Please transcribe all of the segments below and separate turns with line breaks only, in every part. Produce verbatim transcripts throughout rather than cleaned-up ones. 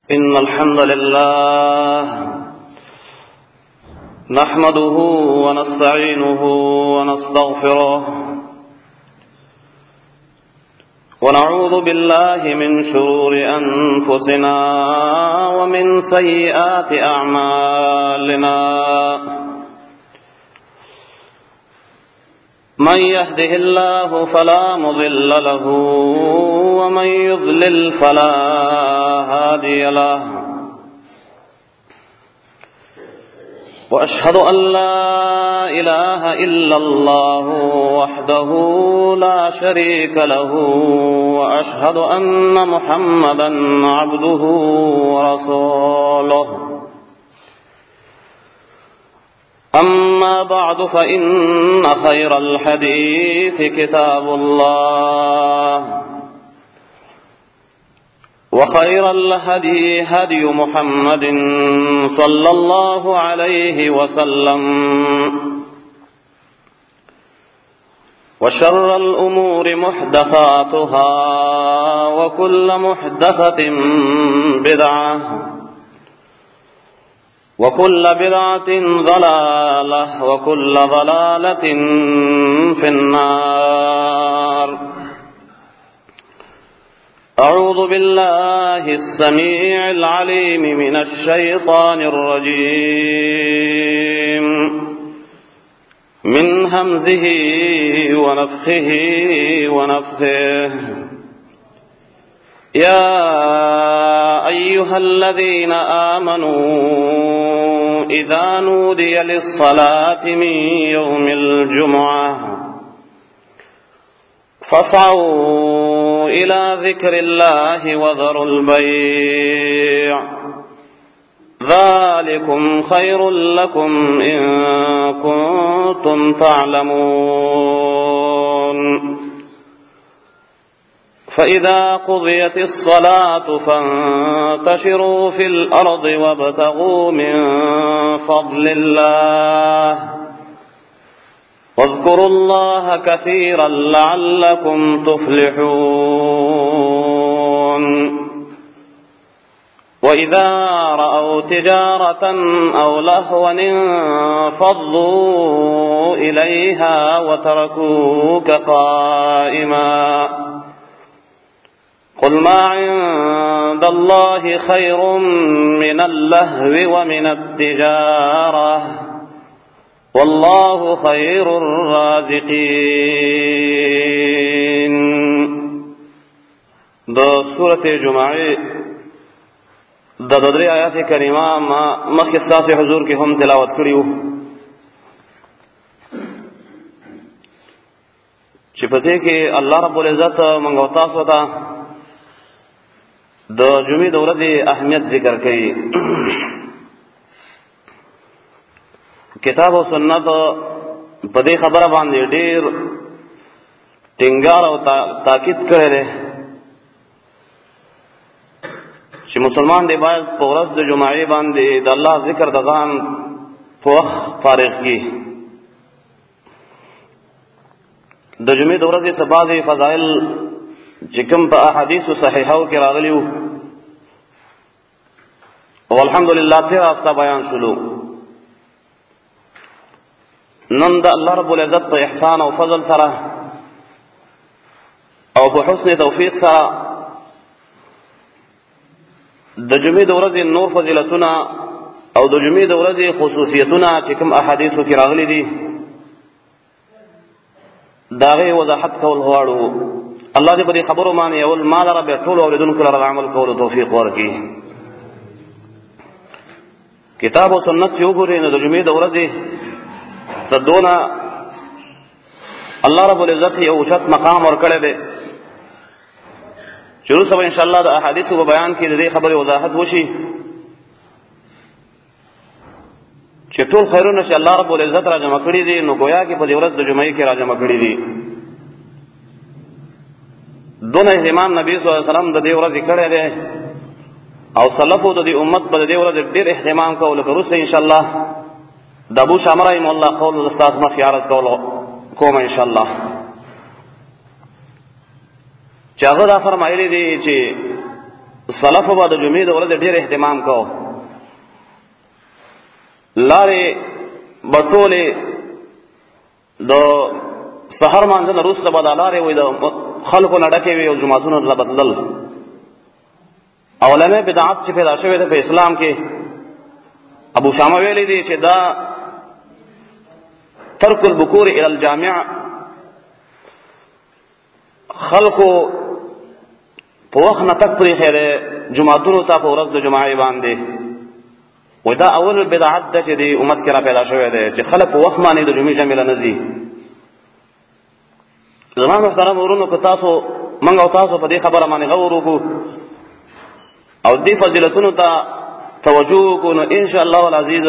إن الحمد لله نحمده ونستعينه ونستغفره ونعوذ بالله من شرور أنفسنا ومن سيئات أعمالنا من يهده الله فلا مضل له ومن يضلل فلا هادي له وأشهد أن لا إله إلا الله وحده لا شريك له وأشهد أن محمدا عبده ورسوله أما بعد فإن خير الحديث كتاب الله وخير الهدي هدي محمد صلى الله عليه وسلم وشر الأمور محدثاتها وكل محدثة بدعة وكل بدعة ضلالة وكل ضلالة في النار. أعوذ بالله السميع العليم من الشيطان الرجيم من همزه ونفخه ونفثه. يا أيها الذين آمنوا إذا نودي للصلاة من يوم الجمعة فاسعوا إلى ذكر الله وذروا البيع ذلكم خير لكم إن كنتم تعلمون. فإذا قضيت الصلاة فانتشروا في الأرض وابتغوا من فضل الله واذكروا الله كثيرا لعلكم تفلحون. وإذا رأوا تجارة أو لهوا انفضوا إليها وتركوك قائما قل ما عند الله خير من اللهو ومن التجارة والله خير الرازقين. دو سورة جمعه د درې آیات کریمه ما مخکې ستاسو حضور کې هم تلاوت کړی وو چې په دې کې الله رب العزت موږ او تاسو ته د جمعې د ورځې اهمیت ذکر کړي. کتاب او سنت په دې خبره باندې ډېر ټینګار او تاکید کړی دی چې مسلمان دی باید په ورځ د جمعې باندې د الله ذکر د ځان په وخت فارغ کړي. د جمعې د ورځې څه بعضې فضایل چې کوم په احادیثو صحیحو کې راغلي وو او الحمدلله تېره هفته بیان شولو. نن د الله رب العزت په احسان او فضل سره او په حسن توفیق سره د جمعې د ورځې نور فضیلتونه او د جمعې د ورځې خصوصیتونه چې کوم احادیثو کې راغلي دي د هغې وضاحت کول غواړو. الله دې په دې خبرو باندې اول ما لره بیا ټولو اورېدونکو لره د عمل کولو توفیق ورکړي. کتاب او سنت چې وګورئ نو د جمعې د ورځې ته دونه الله رب العزت یو اوچت مقام ورکړی دی چې وروسته به انشاءالله د احادیثو په بیان کې د دې خبرې وضاحت وشي چې ټول خیرونه چې الله رب العزت را جمع کړي دي نو گویا کې په دې ورځ د جمعې کې را جمع کړي دي. دونه اهتمام نبی صلی الله علیه وسلم د دې ورځې کړی دی او سلفو د دې امت په دې ورځ ډېر اهتمام کوو. لکه وروسته انشاءالله د ابو شامه رحمه الله قول د استاد مخې عرض کوم انشاءالله. چې هغه دا فرمایلی دی چې سلف به د جمعې د ورځې ډېر اهتمام کو، لارې بټولې د سحر مانځه نه وروسته به دا لارې وي د خلکو نه ډکې وي او جوماتونه ته بدلل. اولنی بدعت چې پیدا شوی دی په اسلام کې، ابو شامه ویلی دی چې دا ترک البکور الى الجامع، خلکو په وخت نه تک پرېښی دی جوماتونو ته په ورځ د جمعې باندې. وایي دا اول بدعت ده چې د امت کې را پیدا شوی دی چې خلک په وخت باندې د جمعې جمع له نه ځي. زما محترم ورونو، که تاسو موږ او تاسو په دې خبره باندې غور وکړو او دې فضیلتونو ته توجه وکړو، نو انشاء الله العزیز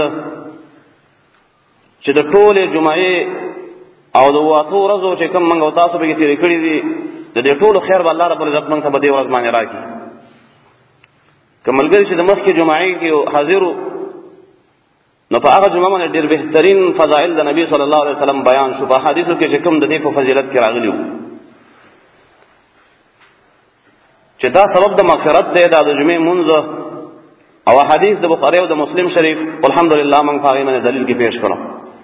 چې د ټولې جمعې او د اووه ورځو چې کوم موږ او تاسو پکې تېرې کړي دي، د دې ټولو خیر به الله رب العزت موږ ته په دې ورځ باندې راکړي. که ملګري چې د مخکې جمعې کې حاضر وو، نو په هغه جمعه باندې ډېر بهترین فضایل د نبی صلی الله علیه وسلم بیان شو، په حدیثو کې چې کوم د دې په فضیلت کې راغلي وو چې دا سبب د مغفرت دی، دا د جمعې مونځ او حدیث د بخاری او د مسلم شریف الحمدلله موږ په هغې باندې دلیل کې پیش کړو.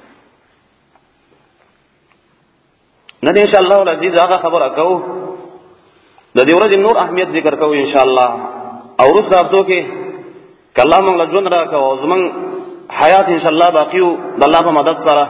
نن ان شاء الله العزیز هغه خبره کوو، د دې ورځې نور اهمیت ذکر کوو ان شاء الله. او وروسته هفتو کې که الله موږ له ژوند راکړو او زموږ حیات ان شاء الله باقي وو د الله په مدد سره،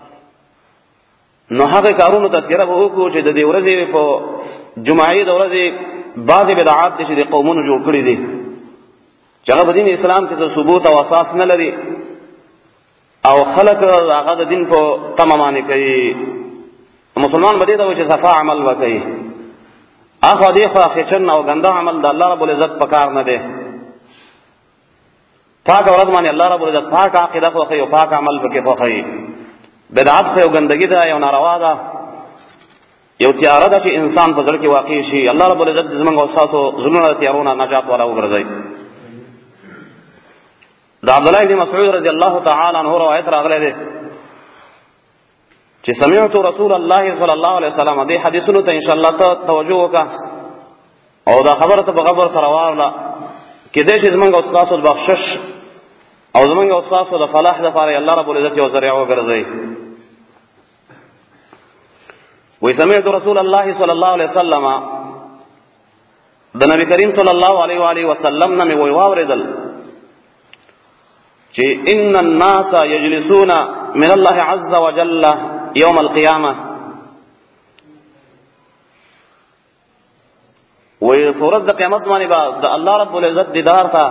نو هغه کارونو تذکره به وکړو چې د دې ورځې په جمعې د ورځې بعضې بدعات دي چې د قومونو جوړ کړي دي چې هغه په دین اسلام کې څه ثبوت او اساس نه لري او خلک هغه د دین په تمه باندې کوي. مسلمان به دې ته وایي چې صفا عمل به کوي، اخوا دې خوا خچن او ګنده عمل د الله رب العزت په کار نه دی. پاک ورځ باندې الله رب العزت پاک عقیده خوښوي او پاک عمل پکې خوښوي. بدعت خو یو ګندګي ده، یو ناروا ده، یو تیاره ده چې انسان په زړه کې واقع شي. الله رب العزت زموږ او ستاسو زړونه د تیارو نه نجات والا وګرځوي. د عبدالله بن مسعود رضی الله تعالی عنه روایت راغلی دی چې سمعت رسول الله صلی الله علیه وسلم. دې حدیثونو ته ان شاء الله ته توجه وکړه او دا خبره ته په خبر سره واوره، کېدای شي زموږ او ستاسو د بخشش او زموږ او ستاسو د فلاح لپاره الله رب العزت یو ذریعه وګرځوي. وی سمعت رسول الله صلی الله علیه وسلم، د نبی کریم صلی الله علیه و آله وسلم نه مې وی واورېدل چې ان الناس یجلسون من الله عز وجل یوم القیامه. وی فورز د قیامت باندې با د الله رب العزت دیدار ته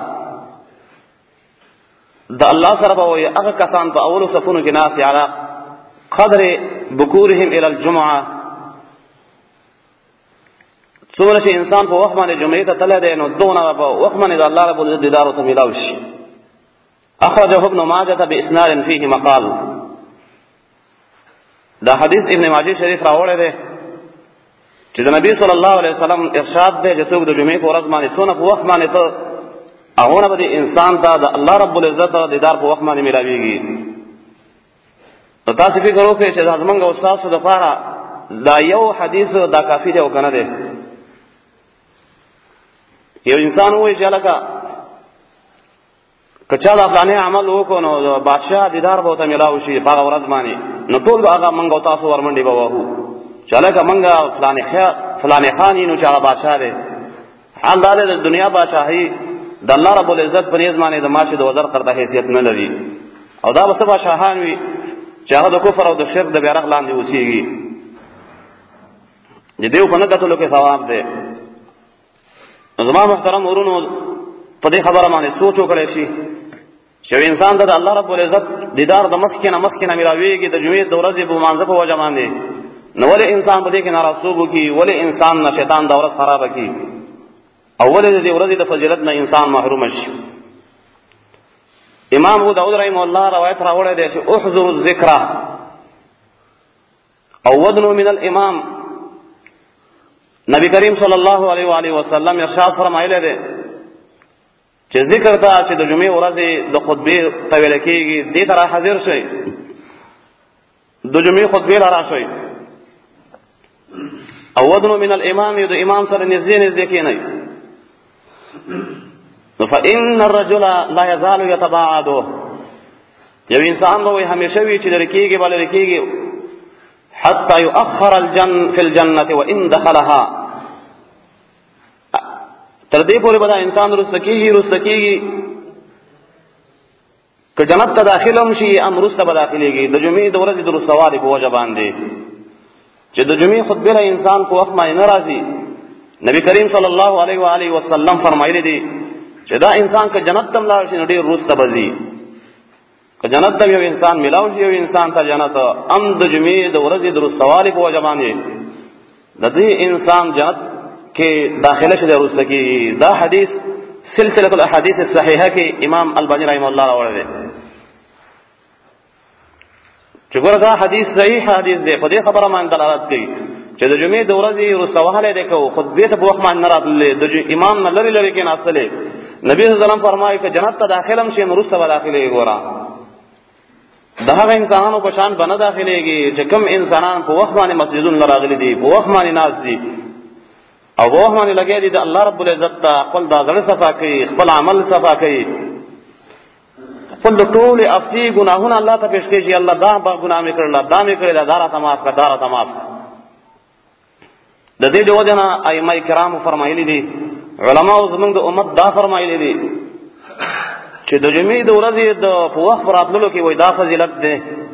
د الله سره به وي هغه کسان په اولو صفونو کې ناس علی قدر بکورهم الى الجمعه. څومره چې انسان په وخت باندې جمعې ته تللی دی، نو دونه په وخت باندې د الله رب العزت دیدار ورته میلاو شي. اخرجه ابن ماجه باسناد فيه مقال. دا حدیث ابن ماجه شریف راوړی دی چې د نبی صلی الله علیه وسلم ارشاد دی چې څوک د جمعې په ورځ باندې څونه په وخت باندې ته هغونه به د انسان ته د الله رب العزت دیدار په وخت باندې میلاویږي. نو تاسو فکر وکړئ چې زموږ او ستاسو دپاره دا یو حدیث دا کافي دی او که نه دی. یو انسان ووایي چې هلکه که چا دا فلانې عمل وکړو نو د بادشاه دیدار به ورته میلاو شي په هغه ورځ باندې، نو ټول به هغه موږ او تاسو ورمنډې به وهو چې هلکه موږ فلانې خان یو چې هغه بادشاه دی. حال دا دی د دنیا بادشاهي د الله رب العزت په نیز باندې د ماشي د وزر تر د حیثیت نه لري، او دا به څه بادشاهان وي چې هغه د کفر او د شرک د بیرغ لاندې اوسېږي. د دې په نه کتلو کې ثواب دی. زما محترم ورونو، په دې خبره باندې سوچ وکړئ شي چې انسان ته د الله رب العزت دیدار د مخکې نه مخکې نه میلاویږي د جمعې د ورځې په مانځه په وجه باندې، نو ولې انسان په دې کې ناراضتوب وکړي؟ ولې انسان نه شیطان د ورځ خرابه کړي؟ او ولې د دې ورځې د فضیلت نه انسان محروم شي؟ امام ابو داود رحمه الله روایت راوړی دی چې احذروا الذکر او ودنوا من الامام. نبی کریم صلی الله علیه و آله وسلم ارشاد فرمایلی دی چې ذکر ته چې د جمعې ورځې د خطبې ته ویل کېږي دې ته را حاضر شئ، د جمعې خطبې را راشئ. او ودنو من الامام، د امام سره نږدې نږدې کېنئ. فإن الرجل لا يزال يتباعد، یو انسان به همیشه وی چې درکیږي بل درکیږي حتى يؤخر الجن في الجنة وإن دخلها، تر دې پورې به انسان رسکیږي رسکیږي که جنت ته داخلم شي ام رسته به داخليږي. د جمعې د ورځې د رسوالي په وجه باندې چې د جمعې خطبه له انسان په وخت باندې ناراضي، نبی کریم صلی الله علیه و آله وسلم فرمایلی دي چې دا انسان که جنت ته لاړ شي نو ډیر رسته بزي، که جنت ته یو انسان ملاو شي یو انسان ته جنت ام د جمعې د ورځې د رسوالي په وجه باندې د دې انسان جنت کې داخله شي د رسته کې. دا حدیث سلسله الاحاديث الصحيحه کې امام الباني رحم الله راوړی چې ګوره دا حدیث صحیح حدیث دی، په دې خبره باندې دلالت کوي چې د جمعې د ورځې رسواله ده کو خطبه ته په وخت باندې نه راتللې د امام نه لري لري کې ناصله. نبی صلی الله علیه وسلم فرمایي چې جنت ته داخلم شي نو رسوله داخلي ګوره دا هغه انسانانو په شان باندې داخليږي چې کوم انسانان په وخت باندې مسجدون راغلي دي، په وخت باندې ناز دي او په وخت باندې لګي دي د الله رب العزت ته خپل د ځړ صفا کوي، خپل عمل صفا کوي، خپل ټول افتی ګناهونه الله ته پیش کوي چې الله دا ګناه مې کړل، دا مې کړل، دا راته معاف کړه، دا راته معاف کړه. د دې د وجه نه ائمه کرام فرمایلي دي، علماء زمونږ د امت دا فرمایلي دي چې د جمعې د ورځې د په وخت راتللو کې وای دا فضیلت ده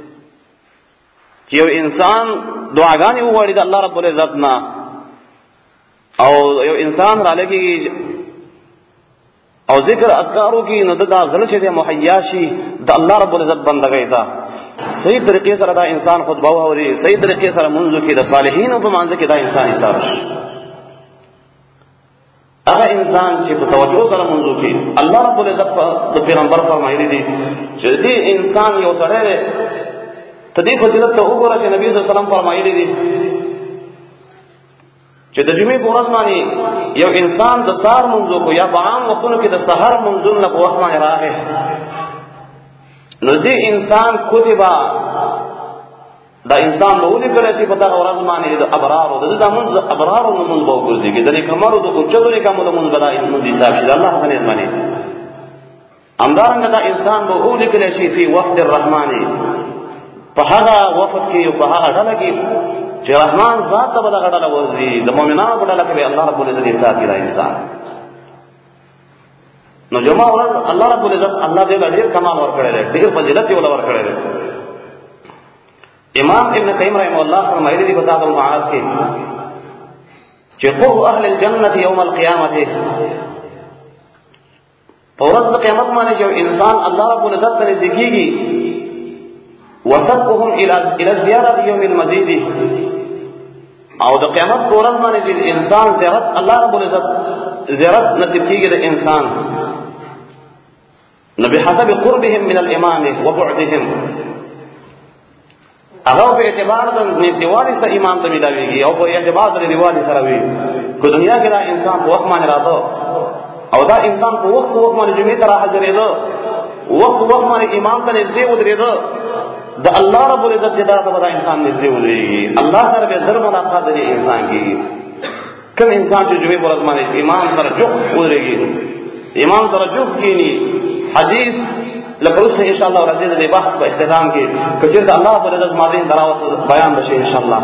چې یو انسان دعاګانې وغواړي د الله رب العزت نه او یو انسان را لګي او ذکر اذکارو کې نو دا زړه چې مهیا شي د الله رب العزت بندګۍ ته صحیح طریقې سره دا انسان خطبه ووري، صحیح طریقې سره منځ کې د صالحین په منځ کې دا انسان حساب شي. هغه انسان چې په توجه سره منځ کې الله رب العزت د پیغمبر فرمایلی دي چې دې انسان یو سره ته دې فضیلت ته وګوره چې نبی صلی الله علیه وسلم فرمایلی دي چې د جمعې په ورځ باندې یو انسان د سهار منځو کو یا په عام وختونو کې د سحر منځونو په وخت باندې راغی نو دې انسان کتبه دا انسان به ولي کله چې په دغه ورځ باندې د ابرار او د دمن ابرار نو مونږ به وګورځي چې د کمرو د اوچتو نه کومه مونږ بلای مونږ حساب شي الله تعالی باندې امدارنګ دا انسان به ولي کله چې په وفد الرحمن په هغه وفد کې په هغه ډله کې چې رحمان ذات ته بدغه ډله ورځي د مؤمنانو په ډله کې الله رب العزت حساب کوي انسان نو جمعه ورځ الله رب العزت الله دې ډېر کمال ورکړي ډېر فضیلت یې ورکړي. امام ابن قیم رحمه الله فرمایلی دی بتا دو معاذ کې چې قو اهل الجنه يوم القيامه پورز د قیامت باندې چې انسان الله رب العزت ته نزدیکیږي وسبقهم الى الى زياره يوم المزيد او د قیامت پورز باندې چې انسان زیارت الله رب العزت زیارت نصیب کیږي د انسان نبي حسب قربهم من الامام وبعدهم هغه په اعتبار د نسوالي سره امام ته ملاويږي او په اعتبار د دیوالي سره وي کو دنیا کې دا انسان په وخت باندې راځو او دا انسان په وخت وخت باندې جمعې ته راځي وخت وخت باندې امام ته نږدې ودرېدو د الله رب العزت جدا ته دا انسان نږدې ودرېږي الله سره به ضرب ملاقات دی انسان کې کوم انسان چې جمعې پر ورځ باندې امام سره جوخ ودرېږي امام سره جوخ کینی حدیث لکه اوس ان شاء الله راځي د بحث په اختتام کې کچې د الله په رضا ماضین دراوس بیان بشي ان شاء الله.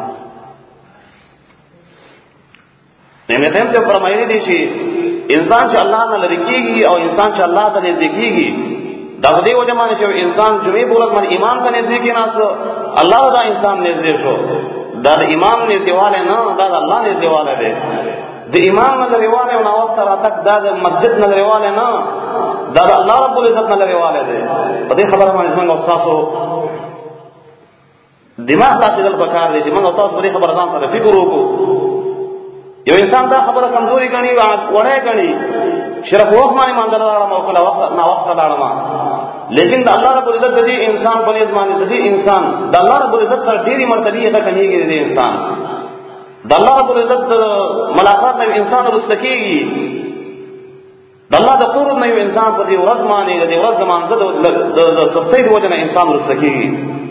نعمت هم څه فرمایلی دي چې انسان چې الله نه لری کیږي او انسان چې الله ته نږدې کیږي دا دې وجه باندې چې انسان جمعې په ورځ باندې امام ته نږدې کېناست الله دا انسان نږدې شو دا د امام نږدېواله نه دا د الله نږدېواله دی د امام نه لريواله او نواز تر تک دا د مسجد نه لريواله نه دا د الله رب العزت نه لريواله دی. په دې خبره باندې موږ تاسو دماغ تاسو دل پکار دی چې موږ تاسو په دې خبره ځان سره فکر وکړو. یو انسان دا خبره کمزوري غني وړه غني شرف وخت باندې مان دلاره مو کله وخت نه وخت لاړم لیکن د الله رب العزت دې انسان په ځمان دې انسان د الله رب العزت سره ډېری مرتبه یې کمیږي دې انسان د الله رب العزت ملاقات نه انسان رسکیږي د الله د قرب نه انسان په دې ورځ باندې د ورځ زمانه د سستۍ د وجه نه انسان رسکیږي.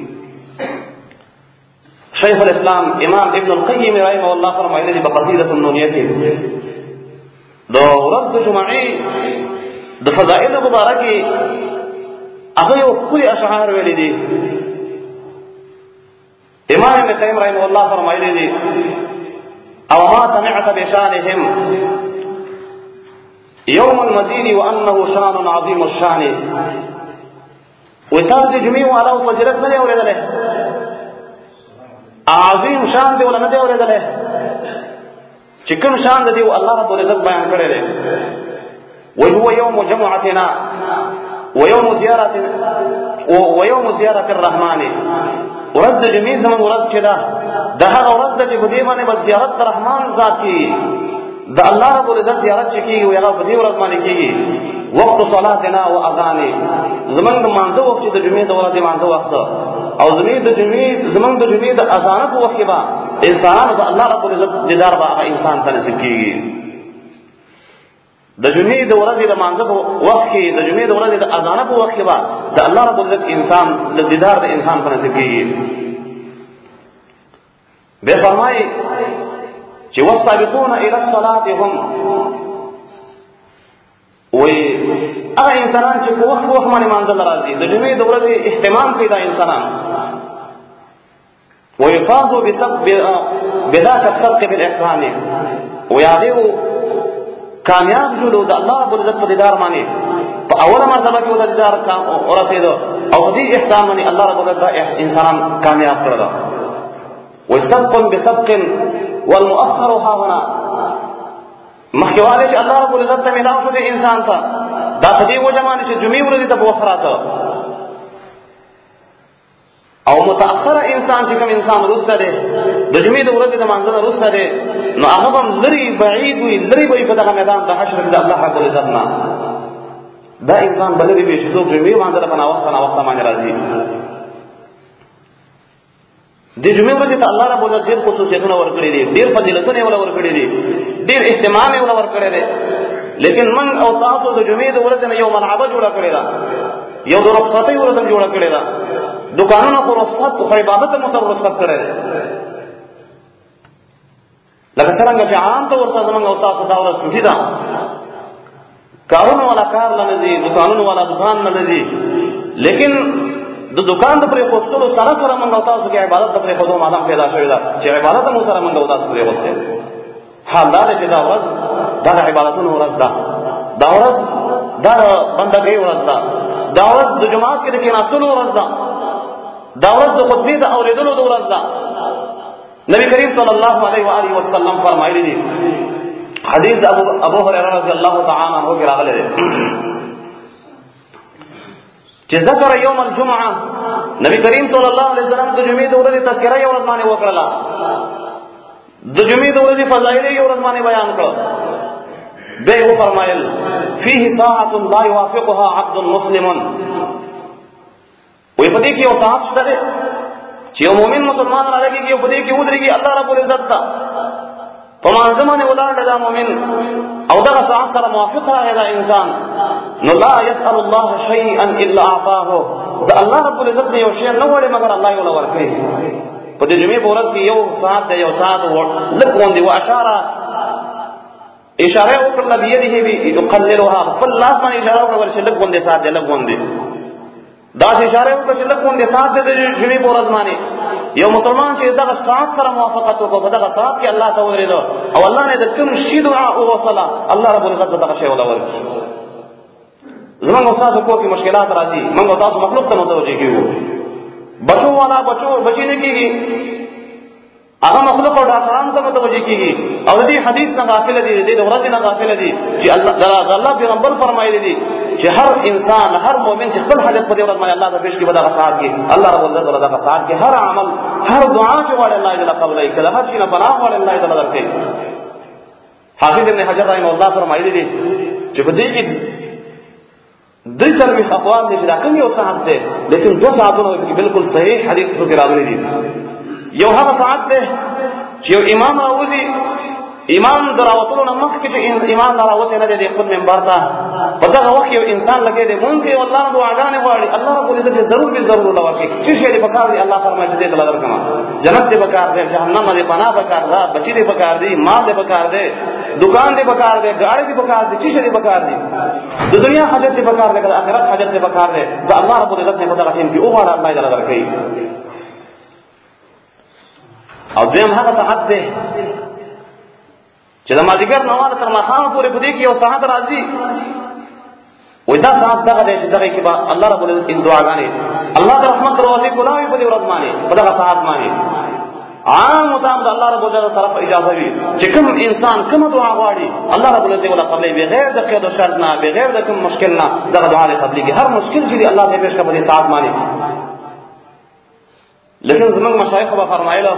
شیخ الاسلام امام ابن القیم رحمه الله فرمایلی په قصیده النونیه کې دو ورځ د جمعې د فضائل مبارکي هغه یو کلی اشعار ویلي دي. امام ابن قیم رحمه الله فرمایلی دي او ما سمعت بشانهم يوم المزيد وانه شان عظيم الشان. وتاز دي جميع والا فضیلت نه اوریدله، عظیم شان دی ولا نه دی اوریدله، چې کوم شان دی الله رب العزت بیان کړی دی. وهو يوم جمعتنا ويوم زيارة ويوم زيارة الرحمن. ورد جميع زمن ورد كده ده هذا ورد چې په دې باندې بس زیارت الرحمن ذات کی ده الله رب العزت زیارت چکی وي هغه په دې ورځ باندې کیږي. وقت صلاتنا و اذان زمن د مانځه وخت د جمعې د ورځې مانځه وخت او زمین د جمعې زمن د جمعې د اذان په وخت با انسانانو د الله رب العزت دیدار به هغه انسان ته نصیب کیږي. د جمعې د ورځې د مانځه په وخت کې د جمعې د ورځې د اذان په وخت کې با د الله رب العزت انسان د دیدار د انسان په نصیب کیږي. به فرمایي چې والسابقون الى الصلاه هم وي هغه انسانان چې په وخت وخت باندې مانځه راځي د جمعې د ورځې اهتمام کوي دا انسانان ويفاضوا بسبب بذاك السبق بالاحسان ويعلو کامیاب شو د الله رب العزت په دیدار باندې په اوله مرتبه کې د دیدار کام ورسېدو او دې احسان باندې الله رب العزت انسانان کامیاب کړل. وسبق بسبق والمؤخر ها هنا مخکواله چې الله رب العزت ته ملاو شو د انسان ته دا په دې وجه باندې چې جمعې ورځې ته وخراته او متأخر انسان چې کوم انسان روسته ده د جمعې د ورځې د مانځه روسته ده نو هغه هم لري بعید وي لري وي په دغه میدان د حشر کې د الله رب العزت نه دا انسان بلری به چې څوک جمعې مانځه په ناوخته ناوخته باندې راځي. د جمعې ورځې ته الله رب العزت ډېر خصوصیتونه ورکړي دي، ډېر فضیلتونه ولا ورکړي دي، ډېر اهتمام ولا ورکړي دي. لیکن من او تاسو د جمعې د ورځې نه یو ملعبه جوړه کړې ده، یو د رخصتۍ ورځ جوړه کړې ده. دکانونه کو رخصت خو عبادت مو سره رخصت کړي دي. لکه څنګه چې عام طور سره زمونږ او تاسو دا ورځ چھٹی ده، کارونه ولا کار نه ځي، دکانونه ولا دکان نه ځي. لیکن د دکان د پرې خوستلو سره سره موږ او تاسو کې عبادت د پرې خودو مادام پیدا شوی ده چې عبادت مو سره موږ او تاسو پرې خوسته. حال دا چې دا ورځ دا عبادتونو ورځ ده، دا ورځ دا بندګۍ ورځ ده، دا ورځ د جماعت کې د کېناستلو ورځ ده، دا ورځ د خطبې د اورېدلو د ورځ ده. نبی کریم صلی الله علیه و آله وسلم فرمایلی دي حدیث ابو ابو هريره رضی الله تعالی عنہ کې راغلی دی چې ذکر یوم الجمعه نبی کریم صلی الله علیه وسلم د جمعې د ورځې تذکرہ یو ورځ باندې وکړه، د جمعې د ورځې فضایل یو ورځ باندې بیان کړ. به یې فرمایل فيه ساعه لا يوافقها عبد مسلم. وې په دې کې یو ساعت شته چې یو مؤمن مسلمان راځي چې په دې کې ودرېږي الله رب العزت ته په مانځمانه ولاړ دا مؤمن او دا ساعت سره موافق راغی دا انسان نو لا يسأل الله شيئا الا اعطاه. دا الله رب العزت نه یو شی نه وړي مگر الله یې ولا ورکړي. په دې جمعې په ورځ کې یو ساعت دی، یو ساعت لګون دی. واشاره اشاره وکړه بيده به يقللها خپل لاس باندې اشاره وکړه چې لګون دی ساعت دی لګون دی. دا اشاره وکړه چې لګون دی ساعت دی د جمعې په ورځ باندې یو مسلمان چې دغه ساعت سره موافقت وکړي دغه ساعت کې الله ته ورېدو او الله نه د کوم شی دعا او وصله الله رب العزت دغه شی ولا ورکړي. زمونږ استاد کو کې مشکلات راځي، موږ تاسو مخلوق ته متوجه کیږو. بچو والا بچو بچی نه کیږي، هغه مخلوق او ډاکټران ته متوجه کیږي او دې حدیث نه غافل دي، دې ورځ نه غافل دي چې الله الله پیغمبر فرمایلی دي چې هر انسان هر مؤمن چې خپل حاجت په دې ورځ باندې الله ته پیش کړي په دغه ساعت کې الله رب العزت دغه ساعت کې هر عمل هر دعا چې وړي الله تعالی قبول کړي، هر شي نه پناه وړي الله تعالی درکړي. حافظ ابن حجر رحمه الله فرمایلی دي چې په دې کې دې څلوي اقوال دي چې دا کوم یو ساعت دی، لیکن دو ساعتونه کې بالکل صحیح حدیث کې راغلي دي. یو هغه ساعت دی چې یو امام راوځي ایمان دراوتلو نه مخکې چې ایمان دراوته نه دی خپل منبر ته په دغه وخت یو انسان لګي دی مونږ یې والله نه دعاګانې غواړي الله رب العزت ضرور به ضرور له ورکړي چې شی دې پکار دی الله فرمایي چې دې دلته درکما جنت دې پکار دی جهنم دې پناه پکار دی بچی دې پکار دی مال دې پکار دی دکان دې پکار دی گاڑی دې پکار دی چې شی دې پکار دی د دنیا حاجت دې پکار دی د آخرت حاجت دې پکار دی دا الله رب العزت نه په دغه ټیم کې او غواړي الله دې درکړي او دیم هغه ساعت دی چې د مازیګر نه واله تر ماښامه پورې په دې کې یو ساعت راځي وای دا ساعت دغه دی چې دغه کې به الله رب العزت ان دعاګانې الله د رحمت دروازې کولاوي په دې ورځ باندې په دغه ساعت باندې عام متام د الله رب العزت طرف اجازه وي چې کوم انسان کوم دعا غواړي الله رب العزت ولا قبلې بغیر د قید او شرط نه بغیر د کوم مشکل نه دغه دعا له قبلې کې هر مشکل چې الله دې پېښ کړي په دې ساعت باندې لیکن زموږ مشایخ به فرمایله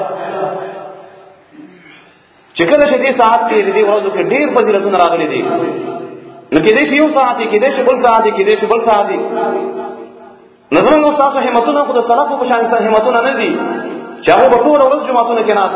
چې کله چې دې ساعت کې دې ورځو کې ډېر فضیلتونه راغلي دي نو کې دې یو ساعت کې دې بل ساعت کې دې بل ساعت نظر نو تاسو همتونه خو د سلفو په شان سره همتونه نه دي چې هغه په ټول ورځ جمعهونه کې ناس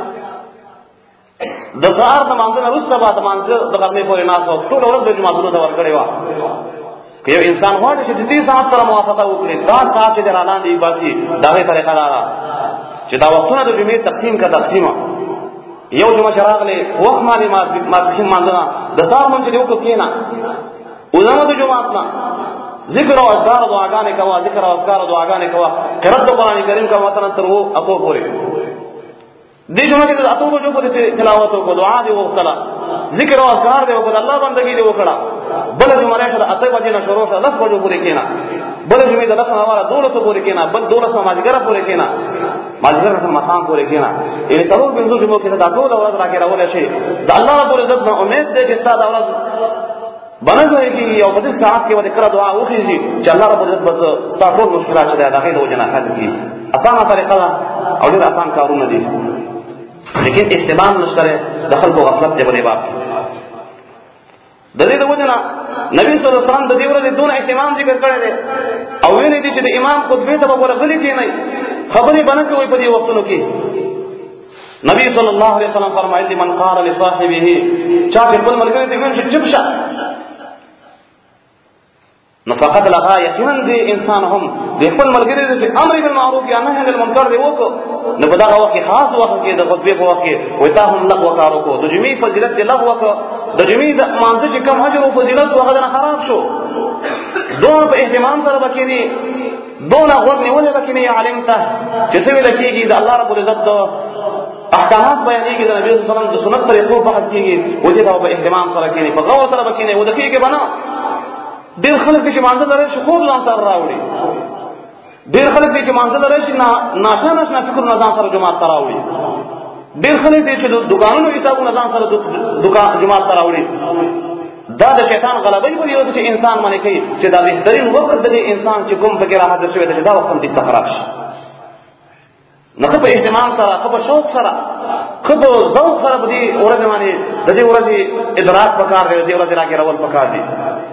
د سهار نماز نه وروسته بعد نماز د غرمې پورې ناس او ټول ورځ د جمعهونو د ورکړې وا که یو انسان غواړي چې دې ساعت سره موافقه وکړي دا ساعت چې درالان دی باسي دا غي طریقه دا چې دا وختونه د جمعې تقسیم کا تقسیمه یو جمعه شراغله وخت باندې ما ما بخیم مانځنه د سار مونږ دی وکړو کینا اذن د جمعات نه ذکر او اذکار دعاګانې کوا ذکر او اذکار دعاګانې کوا قرات قرآن کریم کا مثلا تر وو اكو پورې دې جمعه کې اتو بجو پورې تلاوت او دعا دی وکړه ذکر او اذکار دی وکړه الله بندګي دی وکړه بل جمعه سره اته بجې نه شروع شو لس بجو پورې کینا بل جمعه د لس نه واره دولت پورې کینا بل دولت ماجګره پورې کینا ماجګر ته مقام پورې کینا یعنی څلور بنځو جمعو کې دا ټول ورځ راکې راول شي د الله رب العزت نو امید دې چې ستاسو ورځ بنځوي کې یو په دې ساعت کې ورته کړه دعا وکړي چې الله رب العزت بس ستاسو مشکلات چې دا غي د وجنه حل کړي اسانه طریقه او ډېر آسان کارونه دي لیکن استبان نشته د خلکو غفلت دی په دې باب کې د دې د وجنه نبی صلی الله علیه وسلم د دې ورځې دون اهتمام ذکر کړی دی او ویلي دي چې د امام خطبه ته به ورغلي کې نه خبرې بنه کوي په دې وختونو کې نبی صلی الله علیه وسلم فرمایلی من قال لصاحبه چا چې بل ملګری ته ویل چې چپشه نو فقط لها یقینا دې انسان هم د خپل ملګری د امر بالمعروف یا نهی عن المنکر دی وکړو نو په دا وخت خاص وخت کې د خطبه په وخت کې وتا هم لغو کارو کو د جمعې فضیلت دی لغو کو د جمعې د مانځ چې کم اجر او فضیلت هغه نه خراب شو دوه په اهتمام سره وکړي دون غوږ نیولې بکې نه عالم ته چې څه ویل کېږي د الله رب العزت احکامات بیانېږي د نبی صلی الله علیه وسلم د سنت طریقو بحث کېږي وجه دا په اهتمام سره کېږي په غور سره بکې نه ودکې کې بنا ډېر خلک چې مانځه لري شکور ځان سره راوړي ډېر خلک چې مانځه لري چې ناشنا ناشنا فکر نه ځان سره جماعت ته راوړي ډېر خلک چې دکانونو حسابونه ځان سره دکان جماعت ته راوړي دا د شیطان غلبې په یوه چې انسان باندې کوي چې دا بهترین وخت د انسان چې کوم فکر حاضر شوی دی دا وخت دې خراب شي نو په اهتمام سره په شوق سره په ذوق سره په دې ورځ باندې د دې ورځې ادراک پکار دی د دې ورځې راګر اول پکار دی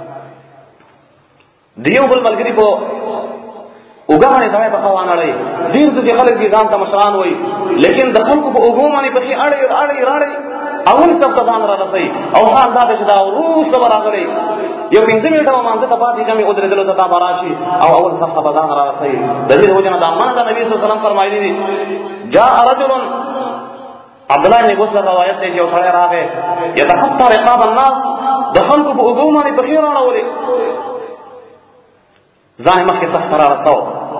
دیو بل ملګری په وګړي ځای په خوانه لري ډیر څه خلک دي ځان ته مشران وای لیکن د خلکو په وګومانی په خي اړې اړې راړې اول څه ته ځان را رسي او حال دا چې دا روح صبر راغلي یو پنځه منټه مانځه ته پاتې چې مې او درېدل ته براشي او اول څه ته ځان را رسي د دې وجه نه د امانه د نبی صلی الله علیه وسلم فرمایلی دي جاء رجل عبد الله بن بصر روایت دی چې وسړی راغی یتحطى رقاب الناس د خلکو په وګومانی په خي راړولې ځان مخکې سخت را رسو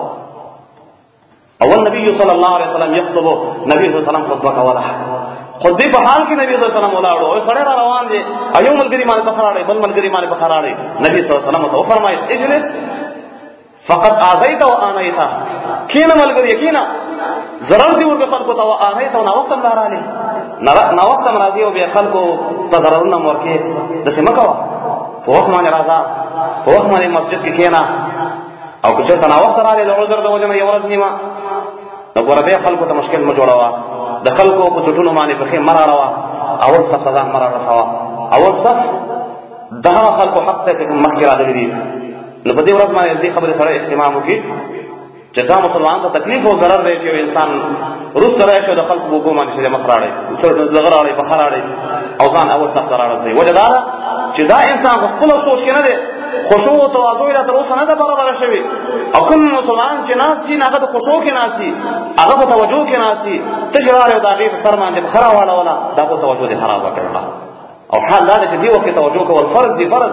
اول نبی صلی الله علیه وسلم یخطب نبی صلی الله علیه وسلم خطبه کوله خطبه په حال کې نبی صلی الله علیه وسلم ولاړو او سړی را روان دي ایو ملګری باندې بخراړي بل ملګری باندې بخراړي نبی صلی الله علیه وسلم ته فرمایي اجلس فقط اذیت و انیت کینه ملګری کینه ضرر دی ورته خلکو ته انیت او نو وخت لارانه نو وخت راځي او به خلکو ته ضررونه ورکه د سیمه کوا په وخت باندې راځه په وخت باندې مسجد کې کینا او که څه تناوب سره له عذر د وجنه یو ورځ نیمه نو ګوره خلکو ته مشکل م جوړوا د خلکو په چټونو باندې په خې مراروا اول څه ځان مرار رسوا اول څه دغه خلکو حق ته مخکې راغلي دي نو په دې ورځ باندې دې خبره سره اهتمام وکړي چې دا مسلمان ته تکلیف او ضرر دی چې انسان روس سره شو د خلق وګو باندې چې مخراړي سر زغر اړي په خراړي او ځان اول څخه راړي وجه دا چې دا انسان خپل سوچ کې نه دی خشوع او تواضع له تر اوسه نه ده برابر شوی او کوم مسلمان چې ناس دي هغه د خشوع کې ناس دي هغه په توجه کې ناس دي تجربه او دغه په سر باندې خرا والا ولا دا په توجه دي خراب کړل او حال دا چې دی وخت توجه کول فرض دي فرض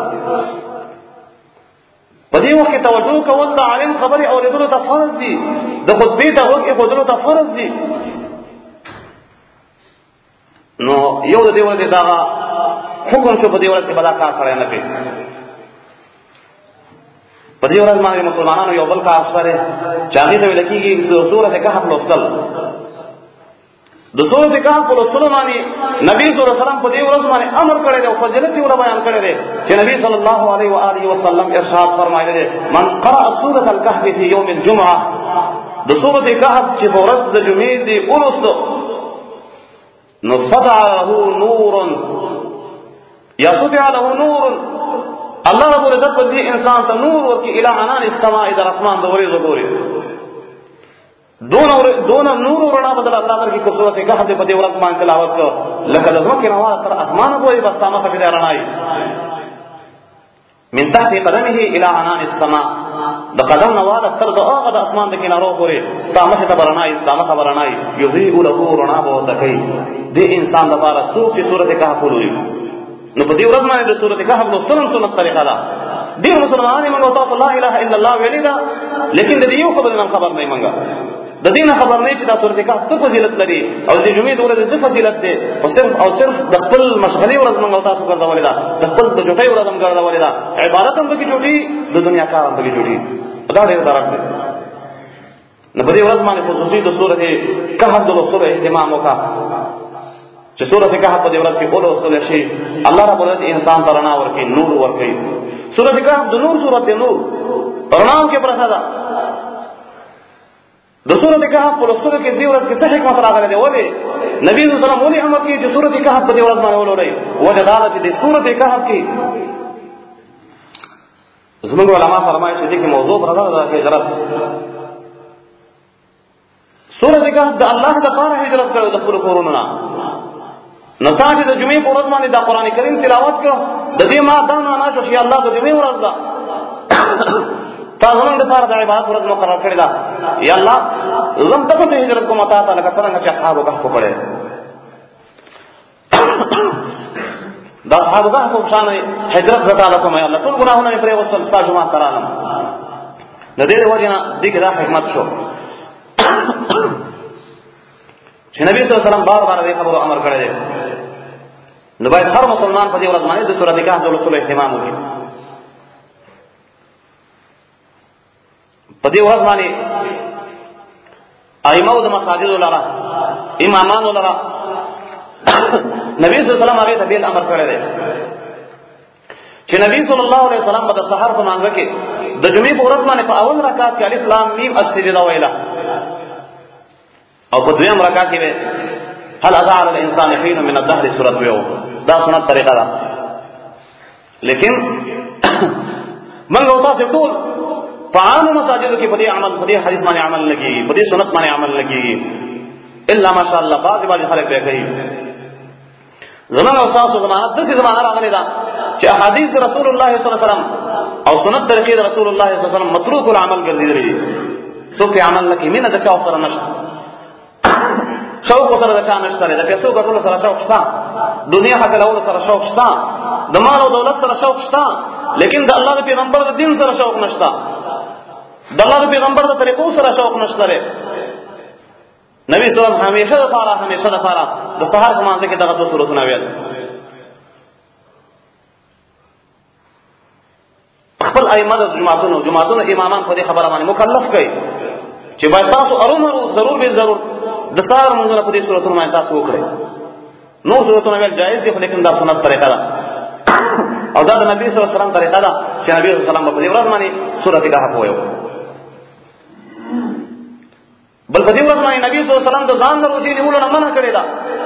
په دې وخت توجه کول د عالم خبري اوریدلو ته فرض دي د خطبه ته وګورئ اوریدلو ته فرض دي نو یو د دې ورته دا حکم شو په دې ورته بلا کار سره نه کوي په دې ورځ باندې مسلمانانو یو بل کار سره چاغي ته لکېږي سورته کهف لوستل د سورته کهف په لوستلو باندې نبی صلی الله علیه وسلم په دې ورځ باندې امر کړی دی او فضیلت یې بیان کړی دی چې نبی صلی الله علیه و آله وسلم ارشاد فرمایلی دی من قرأ سورة الكهف في يوم الجمعه د سورته کهف چې په ورځ د جمعې دی ولوستو نو سطع له نور یا سطع له نور الله رب العزت په دې انسان ته نور ورکړي الی عنان السماء در اسمان د ورېځو ګوري دون دون نور ورنا بدل الله درکې کو سورته کهف په دې ورځ باندې تلاوت کو لکه د ځمکې نه تر اسمان پورې بس تاسو ته دې رڼای من تحت قدمه الى عنان السماء د قدم نواله تر د هغه د اسمان د کینارو پورې تاسو ته برنای تاسو ته برنای یذیء له رڼا به تکي دې انسان لپاره څوک چې سورته کهف ولولي نو په دې ورځ باندې د سورته کهف نو سنت سنت طریقه ده دې مسلمانانو موږ تاسو لا اله الا الله ویلیدا لیکن د دې یو خبر نه خبر نه منګه د دې نه خبر نه چې دا سورته کهف څه فضیلت لري او د جمعې د ورځې څه فضیلت ده او صرف او صرف د خپل مشغلي ورځ موږ تاسو ګرځولې ده د خپل د جوړې ورځ موږ ګرځولې ده عبادت هم به جوړي د دنیا کار هم به جوړي دا ډېر درک ده نو په دې ورځ باندې خصوصي د سورته کهف د لوستلو اهتمام وکړه چې سورته کهف په دې ورځ کې ولوستل شي الله رب العزت انسان ته رڼا ورکړي نور ورکړي سورته کهف د نور سورته نور رڼا کې پرته ده د سورته کهف په لوستلو کې دې ورځ کې څه حکمت راغلی دی ولې نبی صلی الله علیه وسلم ولې امر کوي چې سورته کهف په دې ورځ باندې ولولئ وجه دا ده چې د سورته کهف کې زموږ علما فرمایي چې دې کې موضوع پرته ده هجرت سورته کهف د الله لپاره هجرت کړو د خپل کورونو نه نو تا چې د جمعې په ورځ باندې د قران کریم تلاوت کړ د دې ما دا نه شو چې الله د جمعې ورځ ده تا زمونږ لپاره د عبادت ورځ مقرر کړې ده یا الله زم ته ته هجرت کوم تا ته لکه څنګه چې اصحاب کهف کړي دا اصحاب کهف په شان هجرت زتا کوم یا الله ټول ګناهونه پرې وصل تا جمعه ترانم د دې وجه نه دې کې دا حکمت شو چې نبی صلی الله علیه وسلم بار بار دې خبرو امر کړی دی نو باید هر مسلمان په دې ورځ باندې د سورته کهف د لوستلو اهتمام وکړي په دې ورځ باندې ائمه د مساجد لرا امامان لرا نبی صلی الله علیه وسلم هغه ته بیل امر کړی دی چې نبی صلی الله علیه وسلم د سحر په مانګه کې د جمعې په ورځ باندې په اول رکعت کې الف لام میم السجده ویلا او په دویم رکعت کې هل اذا على الانسان حين من الدهر سوره یو دا سنت طریقه ده لیکن موږ تاسو ټول په عام مساجد کې په دې عمل په دې حدیث باندې عمل لګي په دې سنت باندې عمل لګي الا ماشاء الله بعض بعض خلک به کوي زمانه او تاسو زمانه د دې زمانه راغلي دا چې احادیث رسول الله صلی الله علیه وسلم او سنت طریقې رسول الله صلی الله علیه وسلم متروک العمل ګرځېدلي څوک عمل لکه مینه د چا سره نشته شوق سره د چا نشته د پیسو ګټلو سره شوق شته دنیا حاصلولو سره شوق شته د مال او دولت سره شوق شته لیکن د الله د پیغمبر د دین سره شوق نشته د الله د پیغمبر د طریقو سره شوق نشته نبی صلی الله علیه وسلم همیشه د فارا همیشه د فارا د سحر په مانځ کې دغه د سورتونه ویل خپل ائمه د جماعتونو جماعتونو امامان په دې خبره باندې مکلف کړي چې باید تاسو ارومرو ضرور به ضرور د سحر مونږه په دې سورتونو باندې تاسو وکړئ نور سورتونه ویل جایز دي خو لیکن دا سنت طریقه ده او دا د نبی صلی الله علیه وسلم طریقه ده چې نبی صلی الله علیه وسلم په دې ورځ باندې سورته کهف وایو بل په دې ورځ باندې نبی صلی الله علیه وسلم د ځان د روزي نیولو نه منع کړی دا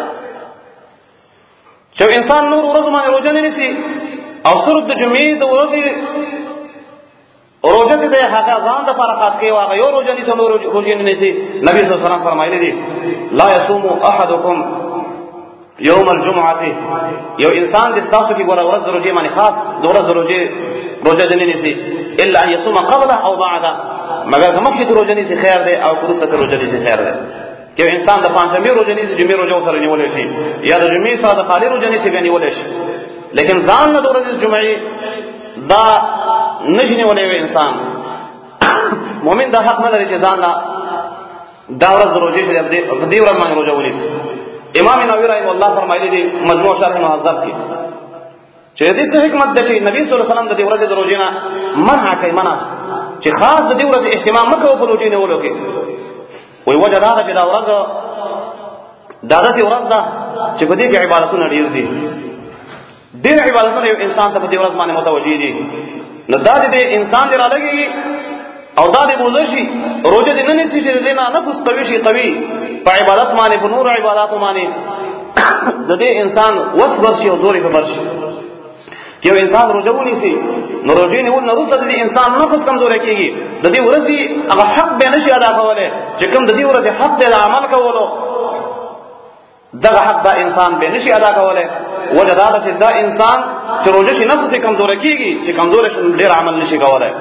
چې انسان نور ورځ باندې روزه نه نیسي او صرف د جمعې د ورځې روزه چې د هغه ځان د لپاره خاص کوي هغه یو روزه نیسي نور روزه نه نیسي. نبی صلی الله علیه وسلم فرمایلی دي لا يصوم احدكم یوم الجمعه، یو انسان د تاسو کې ګوره ورځ روزه باندې خاص د ورځ روزه روزه نه نیسي الا ان يصوم قبله او بعده، مگر کوم چې روزه نیسي خیر دی او کله روزه نیسي خیر دی. چې انسان د پنځمې روزه نیسي جمعې روزه سره نیولې شي یا د جمعې سره د خالی روزه نیسي غني ولې شي، لیکن ځان نه د ورځې جمعې دا نشي نیولې انسان. مؤمن دا حق نه لري چې ځان دا ورځ روزه شي د دې ورځ باندې روزه ونیسي. امام نووي رحمه الله فرمایلی دي مجموع شرح مهذب کې چې دې ته حکمت ده چې نبی صلی الله علیه وسلم د دې ورځې د روزې نه منع کوي، منع چې خاص د دې ورځې اهتمام مکو په روزې نیولو کې. وی وجه دا ده چې دا ورځ دا داسې ورځ ده چې په دې کې عبادتونه ډېر دي، ډېر عبادتونه یو انسان ته په دې ورځ باندې متوجه دي. نو دا دې انسان دې را لګي او دا دې بوزي شي روزه دې نه نيسي چې دې نه نفس قوي شي، قوي په عبادت باندې په نور عبادت باندې د دې انسان وس ورشي او دوري په ورشي. یو انسان روزه ونیسي نو روزه نیول نه وروسته د انسان نفس کمزوري کیږي، د دې ورځې هغه حق به نشي ادا کولای چې کوم د دې ورځې حق دې عمل کولو دغه حق دا انسان به نشي ادا کولای. وجه دا چې دا انسان چې روزه شي نفس کمزوري کیږي چې کمزوري شي ډیر عمل نشي کولای.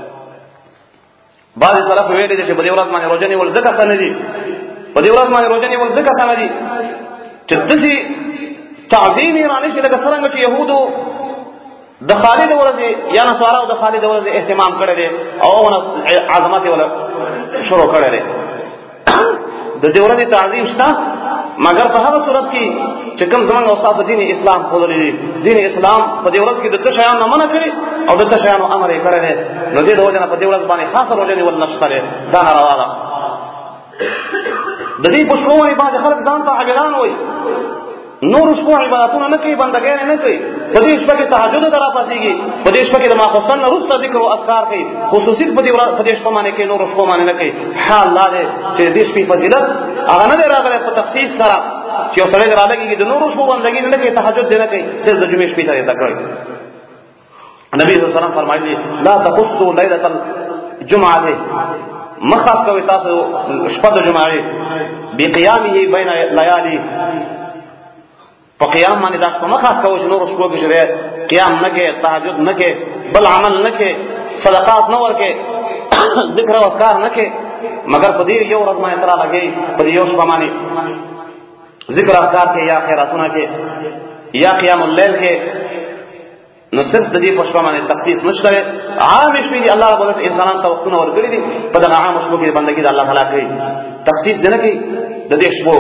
بعض طرف ویل دي چې په دې ورځ باندې روزه نیول ځکه څنګه دي، په دې ورځ باندې روزه نیول ځکه څنګه دي چې دې تعظیم یې رانه شي لکه څنګه چې يهودو د خالد ورځې یا نصارا او د خالد ورځې اهتمام کړی دی او عظمت ولا شروع کړی دی. د دې ورځې تعظیم شته مگر په هغه صورت کې چې کوم زمونږ استاد دین اسلام خوللی دی. دین اسلام په دې ورځ کې د څه شیانو نه منع کړي او د څه شیانو امر یې کړی دی، نو دې د وجه نه په دې ورځ باندې خاصه روزه نیول نشته دی، دا ناروا ده. د دې په شپو باندې بعضې خلک ځان ته عابدان وایي، نور شپو عبادتونه نه کوي، بندګۍ نه کوي، په دې شپه کې تهجد ته راپاڅېږي، په دې شپه کې د ماخوستن نه وروسته ذکر او اذکار کوي، خصوصي په دې په دې شپه باندې کوي، نور شپو باندې نه کوي. حال دا دی چې دې شپې فضیلت هغه نه دی راغلی په تخصیص سره چې یو سړی را لګېږي د نورو شپو بندګي نه کوي، تهجد دې نه کوي، صرف د جمعې شپې ته یې تکړه. نبی صلی الله علیه وسلم فرمایلی لا تخصوا لیلة الجمعة، مخص کوي تاسو شپه د جمعې بقیامه بین لیالي، په قیام باندې داس په مخه کوي چې نور شپو کې شری قیام نه کې، تهجد نه کې، بل عمل نه کې، صدقات نه ورکې، ذکر او اذکار نه کې، مگر په دې یو ورځ باندې تر لګي په یو شپه باندې ذکر اذکار کې یا خیراتونه کې یا قیام الليل کې، نو صرف د دې په شپه باندې تخصیص نشته. عام شپې دي الله رب العزت انسانان ته وختونه ورکړي دي، په دغه عام شپو کې بندګي د الله تعالی کوي، تخصیص نه کوي د دې شپو،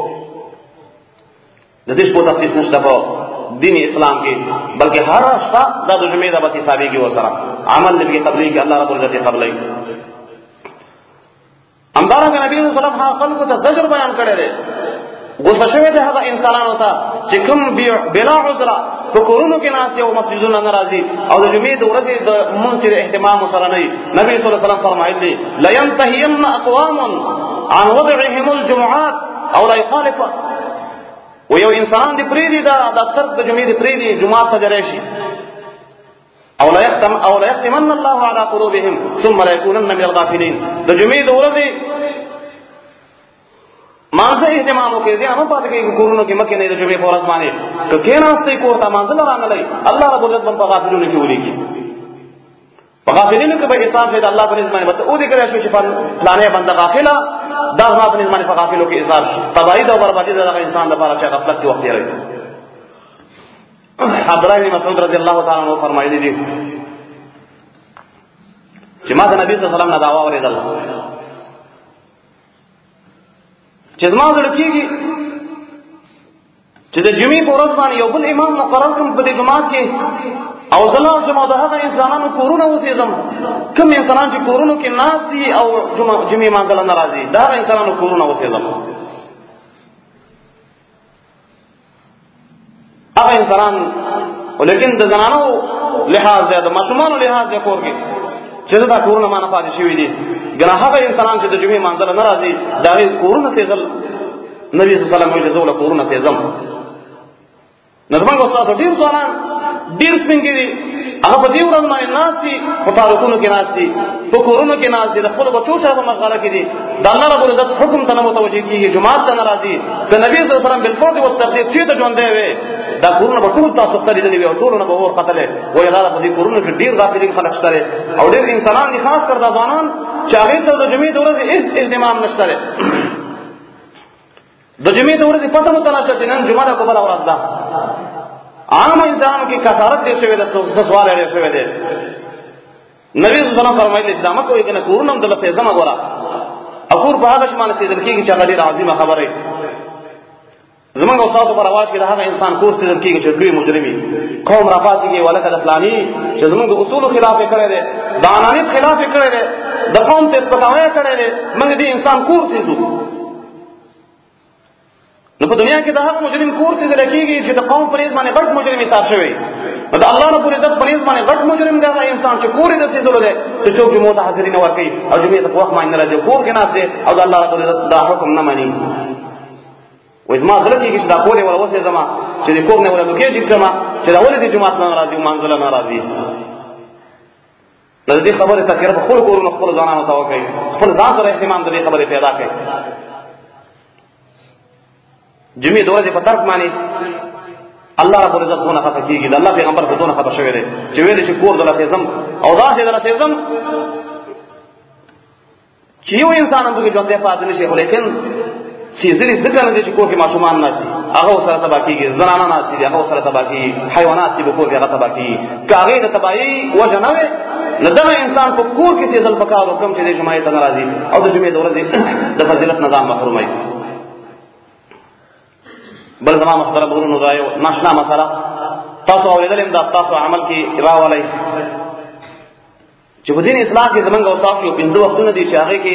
د دې شپو تخصیص نشته په دین اسلام کې، بلکې هر شپه د جمعې د بس حسابيږي ورسره عمل دې قبلي کې الله رب العزت قبلي. همدارنګه نبی صلی الله علیه وسلم خلکو ته زجر بیان کړی دی، غوسه شوی دی هغه انسانانو ته چې کوم بلا عذر په کورونو کې ناست او مسجدونو نه راځي او د جمعې د ورځې د مونږ چې اهتمام سره نه وي. نبی صلی الله علیه وسلم فرمایلی لا ينتهين اقوام عن وضعهم الجمعات او لا يخالف، و یو انسان دی پریدي دا د ترک د جمعې دی پریدي جمعات ته درشي، او لا يختم او لا يختمن الله على قلوبهم ثم لا يكونن من الغافلين. د جمعې د ورځې مانځه اهتمام وکړي، ځان هم پاتې کېږي کورونو کې مکه نه د جمعې په ورځ باندې که کېناستئ کور ته مانځه نه رانغلی، الله رب العزت به په غافلونو کې ولیکي. په غافلینو کې به حساب شي د الله په نظم باندې به او دې کړی شو چې فلانې بنده غافله دا زما په نظم باندې په غافلو کې حساب شي. تباهي او بربادي دغه انسان لپاره چې غفلت کې وخت تېروي. عبدالله بن مسعود رضی الله تعالی عنہ فرمایلی دي چې ما د نبی صلی الله علیه وسلم نه دعوا اورېدل چې زما زړه کېږي چې د جمعې په ورځ باندې یو بل امام مقرر کړم په دې جماعت کې، او زه لاړ شم او د هغه انسانانو کورونه وسېږم، کوم انسانان چې کورونو کې ناست دي او جمعې مانځله نه راځي، د هغه انسانانو کورونه وسېږم. هغه انسانان ولیکن د زنانو لحاظ دی، د ماشومانو لحاظ دی کور کې چې دا کورونه ما نه پاتې شوي دي، ګناه هغه انسانان چې د جمعې مانځله نه راځي د هغې کورونه سېځل. نبي صلی الله علیه وسلم وایي چې زه له کورونه سېځم. نو زموږ استادو ډېر ځوانان ډېر سپین ږیري هغه په دې ورځ باندې ناسي په پارکونو کې ناسي په کورونو کې ناسي د خپل بچو سره په مشغله کې دي د الله رب العزت حکم ته متوجه کیږي جماعت ته ناراضي د نبی صلی الله علیه وسلم بالفرض والتقدیر چې ته ژوند دی دا کورونه په ټول تاسو ته لیدلې وي او ټولونه به ور قتل وي دا په دې کورونو کې ډیر غافلین خلک شته او ډیر انسانان دي خاص کر دا ځوانان چې هغه ته د جمعې د ورځې هیڅ اهتمام نشته د جمعې د ورځې پته مو تناشه چې نن جمعه ده کومه ورځ ده عام انسانانو کې کثارت دې شوی ده سوال لري شوی ده نبی صلی الله علیه وسلم فرمایلی چې دا مکه وي کنه کورونه د لفظ زما ګورا اقور په هغه شمال کې ځکه چې هغه ډیر عظیمه خبره زمونږ استاد پر आवाज کې دا هغه انسان کور څخه کېږي چې دوی مجرمي قوم را پاتېږي ولکه د فلاني چې زمونږ د اصول خلاف کړي دي د انانیت خلاف کړي دي د قوم ته سپکاوی کړي دي موږ دې انسان کور څخه نو په دنیا کې دا هغه مجرم کور څخه لکېږي چې د قوم پرېز باندې غټ مجرم حساب شوی دا الله رب العزت پرېز باندې غټ مجرم دی هغه انسان چې کور دې څه زول دی چې څوک دې موت حاضرین ورکړي او جمعې ته وخت باندې راځي کور کې ناس دي او د الله رب العزت دا حکم نه مانی و زما زړه کې چې دا کور یې ولوسه زما چې د کور نه ولا لوکې چې کما چې دا ولې د جمعه نه راځي او منځله نه راځي نو دې خبره تکرار په خپل کورونو خپل ځانانو ته وکړي خپل ځان سره اهتمام دې خبره پیدا کړي جمعې د ورځې په ترک باندې الله رب العزت دونه خفه کیږي د الله پیغمبر په دونه خفه شوی دی چې ویل چې کور د لاسزم او دا چې د لاسزم چې یو انسان هم په ژوند کې پاتې نشي خو لیکن سیزری ذکر نه دي چې کور کې ماشومان ناشي هغه سره تبا کیږي زنانه ناشي هغه سره تبا کیږي حیوانات چې په کور کې هغه تبا کیږي کاغې د تباہی وجه نه وي نه دا انسان په کور کې سیزل پکار او کوم چې د جمعې ته ناراضي او د جمعې د ورځې د فضیلت نظام محرومي بل زما محترم ورونو رايو ناشنا مسله تاسو اوریدل دا تاسو عمل کې راولای چې په دین اسلام کې زمونږ اوصاف یو پنځه وختونه دي چې هغه کې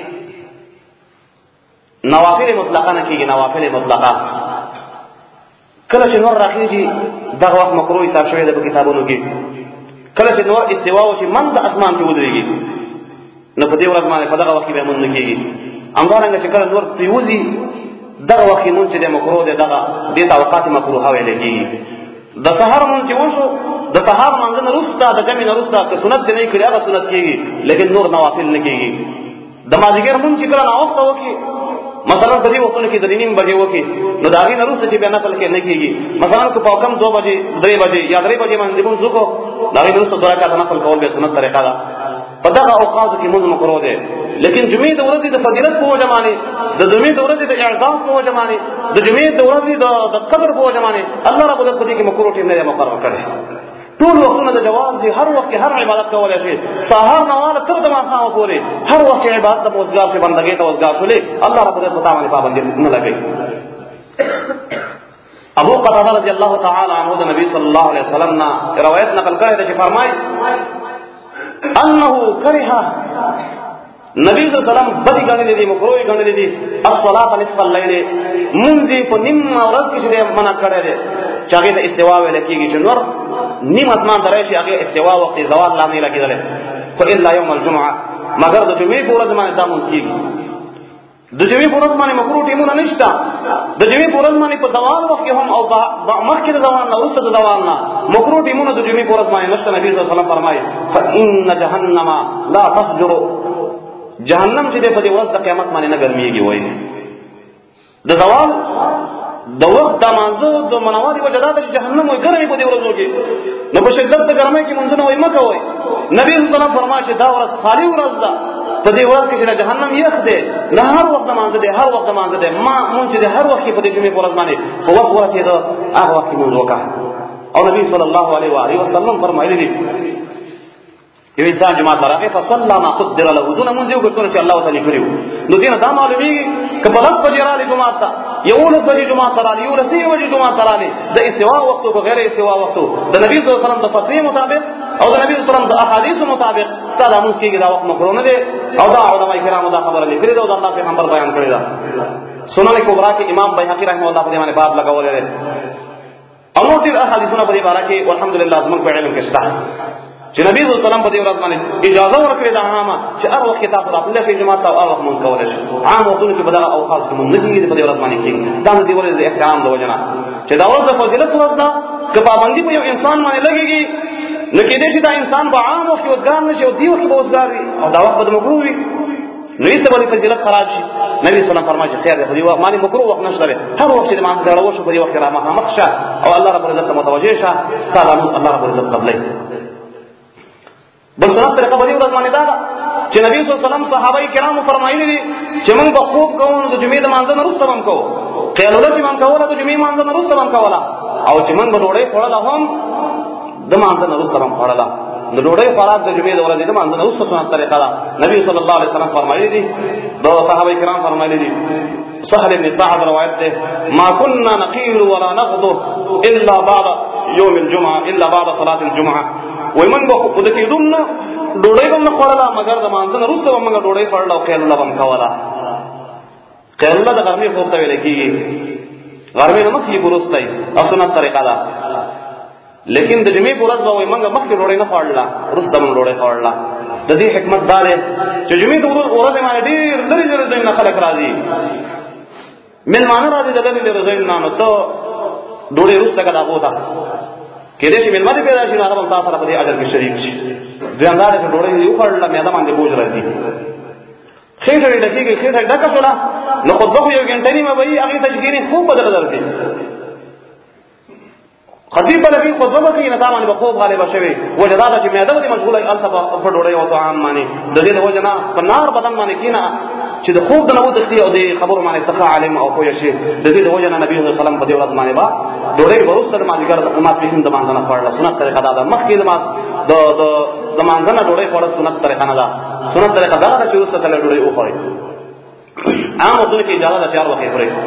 نوافل مطلقه نه کېږي نوافل مطلقه کله چې نور راخیږي دا وخت مکروه حساب شوی دی په کتابونو کې کله چې نور استوا او چې من د اسمان کې ودرېږي نو په دې ورځ باندې په دغه وخت به مونږ نه کېږي همدارنګه چې کله نور پیوځي دغه وخت مونږ چې د مکروه دی دغه دې توقات مکروه ویل کېږي د سحر مونږ چې وشو د سحر مونږ نه وروسته د جمع نه وروسته که سنت دی نه کړی هغه سنت کېږي لیکن نور نوافل نه کېږي د مازیګر مونږ چې کله ناوخته وکړي مثلا په دې وختونو کې د نیم بجې وکړي نو دا غي نه وروسته چې بیا نفل کې نه کېږي مثلا که په کم دو بجې درې بجې یا درې بجې باندې مونږ وکړو دا غي وروسته دوه رکعات نفل کول به سنت طریقه ده په دغه اوقات کې مونږ مکروه دي لیکن جمعې د ورځې د فضیلت په وجه باندې د جمعې د ورځې د اعزاز په وجه باندې د جمعې د ورځې د قدر په وجه باندې الله رب العزت دې کې مکروه ټیم نه مقرر کړي ټول وختونه د جواز دي هر وخت هر عبادت کولای شي سحر نواله تر د ماښام پورې هر وخت عبادت د موزګار څخه بندګۍ ته وزګار شولې الله رب العزت تعالی پابند نه لګي ابو قتاده رضی الله تعالی عنہ د نبی صلی الله علیه وسلم نا روایت نقل کړی دی چې فرمایي انه کرہ نبی صلی الله علیه وسلم بدی غنلې دي مکروه غنلې دي الصلاه نصف الليل منذ په نیم ورځ کې چې منع کړی دی چې هغه د استوا ویل کېږي چې نور نیم اسمان درایشي هغه استوا وخت زوال لا نه لګیدل خو الا يوم الجمعه مگر د جمعې په ورځ باندې دا مونږ کېږي د جمعې په ورځ باندې مکروه ټیمونه نشته د جمعې په ورځ باندې په زوال وخت کې هم او مخکې د زوال نه وروسته د زوال نه مکروه ټیمونه د جمعې په ورځ باندې نشته نبی صلی الله علیه وسلم فرمایي فان جهنم لا تفجر جهنم چې په دې ورځ د قیامت باندې نه ګرميږي وایي د زوال د وخت د مانزه د منوادي وجداد چې جهنم وي ګرمي په دې ورځو کې نو په شدت د ګرمۍ کې مونږ نه وای مکه وای نبی صلی الله علیه وسلم فرمایي چې دا ورځ خالی ورځ ده په دې ورځ کې چې جهنم یخ ده نه هر وخت مانزه ده هر وخت مانزه ده ما مونږ چې هر وخت په دې جمعې په ورځ باندې په وخت ورسېده هغه وخت مونږ وکړه او نبی صلی الله علیه و آله وسلم فرمایلی دي یو انسان جماعت راغی فصلى ما قدر له دون مونږ یو ګټو چې الله تعالی کړیو نو دین دا معلومیږي چې په لږ بجې راځي جماعت ته یو لږ بجې جماعت ته راځي یو لسي بجې جماعت ته راځي د استوا وخت او غیر استوا وخت د نبی صلی الله علیه وسلم د فتوی مطابق او د نبی صلی الله علیه وسلم د احادیث مطابق ستاسو موږ کېږي دا وخت مکروه نه دي او دا علماء کرامو دا خبره لیکلي ده او د الله پیغمبر بیان کړی ده سنن کبرا کې امام بیهقی رحمه الله په دې باندې باب لګولې ده او نور دې احادیثونه په دې باره کې الحمدلله زموږ په علم کې شته چې نبی صلی الله علیه وسلم په دې ورځ باندې اجازه ورکړې ده عامه چې هر وخت کتاب راځي په جماعت او هر وخت مونږ کولای شو عام وختونه کې په دغه اوقات کې مونږ نه کېږي په دې ورځ باندې کېږي دا د دې ورځې احترام د وجنه چې دا ورځ د فضیلت ورځ ده که پابندي په یو انسان باندې لګيږي نو کې دې چې دا انسان به عام وخت وزګار نشي او دی وخت به وزګار وي او دا وخت به مکروه وي نو یې ته ولې فضیلت خراب شي. نبی صلی الله علیه وسلم فرمایي چې خیر دی خو مالي مکروه وخت نشته هر وخت چې ما سره وشو په دې وخت را مخامخ شه او الله رب العزت متوجه شه سلام الله رب العزت قبلې. بل څه طریقه باندې ورځ باندې دا چې نبی صلی الله علیه وسلم صحابه کرامو فرمایلي دي چې موږ په خوب کوو د جمعې د مانځه نه وروسته هم کوو قیلوله چې موږ کوله د جمعې مانځه نه وروسته هم کوله او چې موږ به ډوډۍ خوړله هم د مانځه نه وروسته هم خوړله. د ډوډۍ خوراک د جمعې د ورځې د مانځه نه وروسته سنت طریقه ده. نبی صلی الله علیه وسلم فرمایلي دي د صحابه کرام فرمایلي دي سهل بن سعد روایت ده ما كنا نقيل ولا نغضب الا بعد يوم الجمعه الا بعد صلاه الجمعه ومن به خود کې دونه ډوډۍ هم نه خوړله مګر د مانځه نه وروسته به موږ ډوډۍ خوړله او قیلوله به هم کوله. قیلوله د غرمې خوب ته ویل کېږي غرمې نه مخکې وروسته او سنت طریقه ده. لیکن د جمعې په ورځ به وایي موږ مخکې ډوډۍ نه خوړله وروسته موږ ډوډۍ خوړله. د دې حکمت دا دی چې جمعې د ورځې باندې ډېر لرې لرې ځایونه نه خلک راځي مېلمانه راځي د لرې لرې ځایونه نو ته ډوډۍ وروسته که د هغو ته کېدای شي مېلمه دې پیدا شي نو هغه به تا سره په دې اجر کې شریک شي. دویم دا دی چې ډوډۍ دې وخوړله معده باندې بوج راځي خېټه یې ډکېږي خېټه یې ډکه شوله نو خطبه خو یو ګنټه نیمه به وي هغې ته چې کښېنې خوب به درله درکړي خطیب به لګي خطبه به کوي نو تا باندې به خوب غالبه شوي وجه دا ده چې معده به دې مشغوله وي هلته په ډوډۍ او طعام باندې د دې د وجه نه په نار بدن باندې کښېنه چې د خوب د نه وتښتي او د خبرو باندې څخه عالم او پوه شي. د دې د وجه نه نبي صلی الله علیه وسلم په دې ورځ باندې به ډوډۍ به وروسته د مازدیګر د ماسپښین د مانځه نه خوړله سنت طریقه دا ده. مخکې د د مانځه نه ډوډۍ خوړل سنت طریقه نه ده. سنت طریقه دا ده چې وروسته تله ډوډۍ وخورئ. عام وختونو کې اجازه ده چې هر وخت یې خورئ.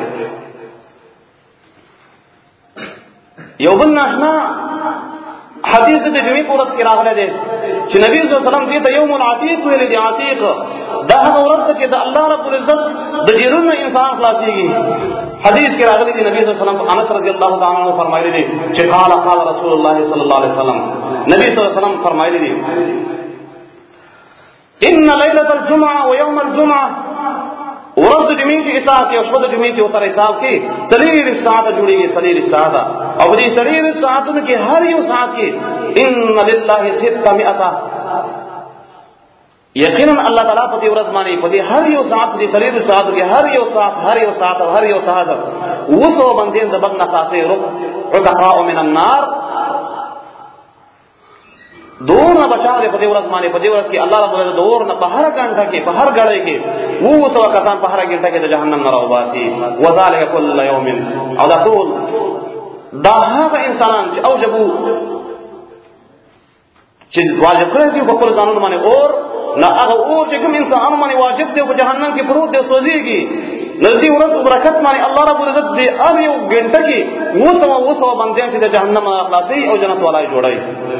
یو بل ناشنا حدیث د جمعې په ورځ کې راغلی دی چې نبی صلی الله علیه وسلم دې ته یوم العتیق ویلی دی. عتیق دا هغه ورځ ده چې د الله رب العزت د جیرونو انسان خلاصېږي. حدیث کې راغلی دی نبی صلی الله علیه وسلم انس رضی الله تعالی عنہ فرمایلی دی چې قال قال رسول الله صلی الله علیه وسلم نبی صلی الله علیه وسلم فرمایلی دی ان ليله الجمعه ويوم الجمعه ورځ د جمعې چې حساب کې او شپه د جمعې چې ورسره حساب کې څلېر ساعته جوړېږي څلېر ساعته او دې څلېر ساعتونو کې هر یو ساعت کې ان لله ستمائه یقینا الله تعالی په دې ورځ باندې په دې هر یو ساعت دې څلېر ساعتو کې هر یو ساعت هر یو ساعت هر یو ساعت وسو باندې د بد نقاصه رب عتقاء من النار دور نه بچاو دې په دې ورځ باندې په دې ورځ کې الله رب العزت دور نه په هر غنټه کې په هر غړې کې وو سو کسان په هر غنټه کې د جهنم نه راوباسي وذالک کل یوم او دا ټول دا هغه انسانان چې اوجبو چې واجب کړی دی په خپل ځانونو باندې اور نه هغه اور چې کوم انسان باندې واجب دی په جهنم کې پروت دی سوځيږي نزدې ورځ برکت باندې الله رب العزت دې هر یو غنټه کې وو سو وو سو باندې چې د جهنم نه خلاصي او جنت والای جوړای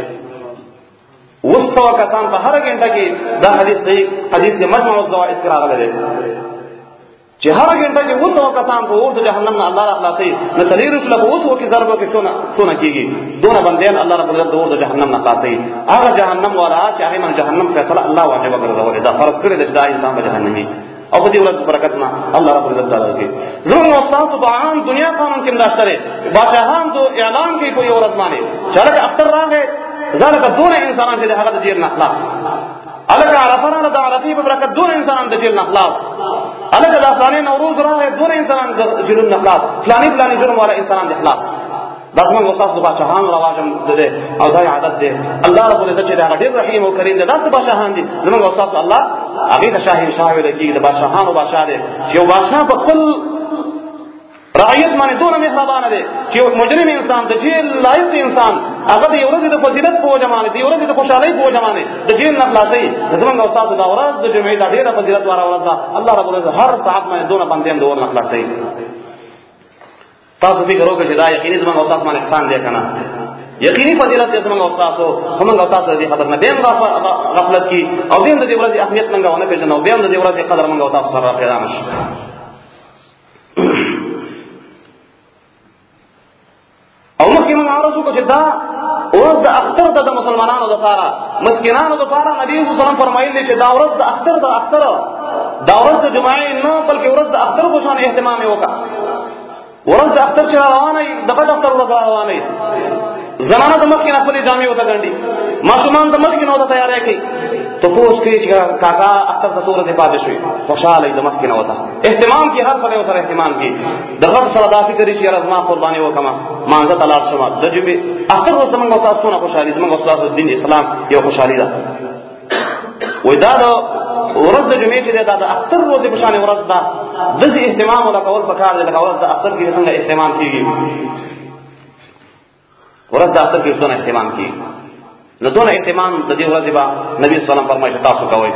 وسو کسان په هر غنټه کې دا حدیث صحیح حدیث د مجموع الزوائد کې راغلی دی چې هر غنټه کې وسو کسان په اور د جهنم نه الله راخلاصي نو تلې رسول په وسو کې ضربو کې څونه څونه کېږي دونه بندیان الله رب العزت د اور د جهنم نه خلاصي هغه جهنم والا چې هغه من جهنم فیصله الله واجب ګرځولې دا فرض کړی چې دا انسان په جهنمي او په دې ورځ برکت نه الله رب العزت تعالی کې زموږ استاد په عام دنیا قانون کې مداشره بادشاہان دو اعلان کوي په یو ورځ باندې چې هغه اختر راغی ذالک دون انسانان چې هغه د جیل نه خلاص الګ عرفنا د عرفی په برکت دون انسانان د جیل نه خلاص الګ د افغاني نوروز راغی دون انسانان د جیل نه خلاص فلانی فلانی جرم والا انسانان د خلاص دا موږ استاد د بادشاہان رواجم ده او دا عادت ده الله رب العزت چې هغه ډیر رحیم او کریم ده د بادشاہان دي زموږ استاد الله هغه د شاهي شاوي لکه د بادشاہان او بادشاہ ده یو بادشاہ په خپل رعیت باندې دونه مهربان دي چې مجرم انسان د جیل لایق انسان هغه د یو ورځې د فضیلت په وجه باندې د یو ورځې د خوشحالۍ په وجه باندې د جیل نه خلاصي زمونږ استاد دا ورځ د جمعې د ډېره فضیلت واره ورځ ده الله رب العزت هر ساعت باندې دونه باندې د ور نه خلاصي تاسو فکر وکړئ چې دا یقیني زمونږ استاد باندې احسان دی کنه یقیني فضیلت زمونږ استاد او زمونږ استاد دې خبر نه بیم غفلت کی او بیم د دې ورځې اهمیت منګه ونه پیژنو بیم د دې ورځې قدر منګه او تاسو سره پیدا نشي او مخکې موږ عرض وکړو چې دا ورځ د اختر د مسلمانانو لپاره مسکینانو لپاره نبی صلی الله علیه وسلم فرمایلی چې دا ورځ د اختر د اختر دا ورځ د جمعې نه بلکې ورځ د اختر په شان اهتمام وکړه ورځ د اختر چې روانه د غټ اختر ورځ روانه زنانه د مخکې نه خپلې جامې ورته ګنډي، ماشومان د مخکې نه ورته تیاری کوي، تو پوس کوي چې کاکا اختر ته تورې پاتې شوي، خوشحاله د مخکې نه ورته اهتمام کوي، هر سړی ورسره اهتمام کوي. د غټ سره دا فکر چې یاره زما قرباني وکړم مانځه ته لاړ شم، د جمعې اختر ورځ زموږ استاد څونه خوشحالي، زموږ استاد دین اسلام یو خوشحالي ده. وایي دا د ورځ د جمعې چې دا د اختر ورځې په شان ورځ ده، داسې اهتمام ولا کول پکار دی لکه ورځ د اختر کې څنګه اهتمام کېږي. ورځ د اختر کې څونه اهتمام کېږي، نو دونه اهتمام د دې ورځې به نبی صلی الله علیه وسلم فرمایي چې تاسو کوئ.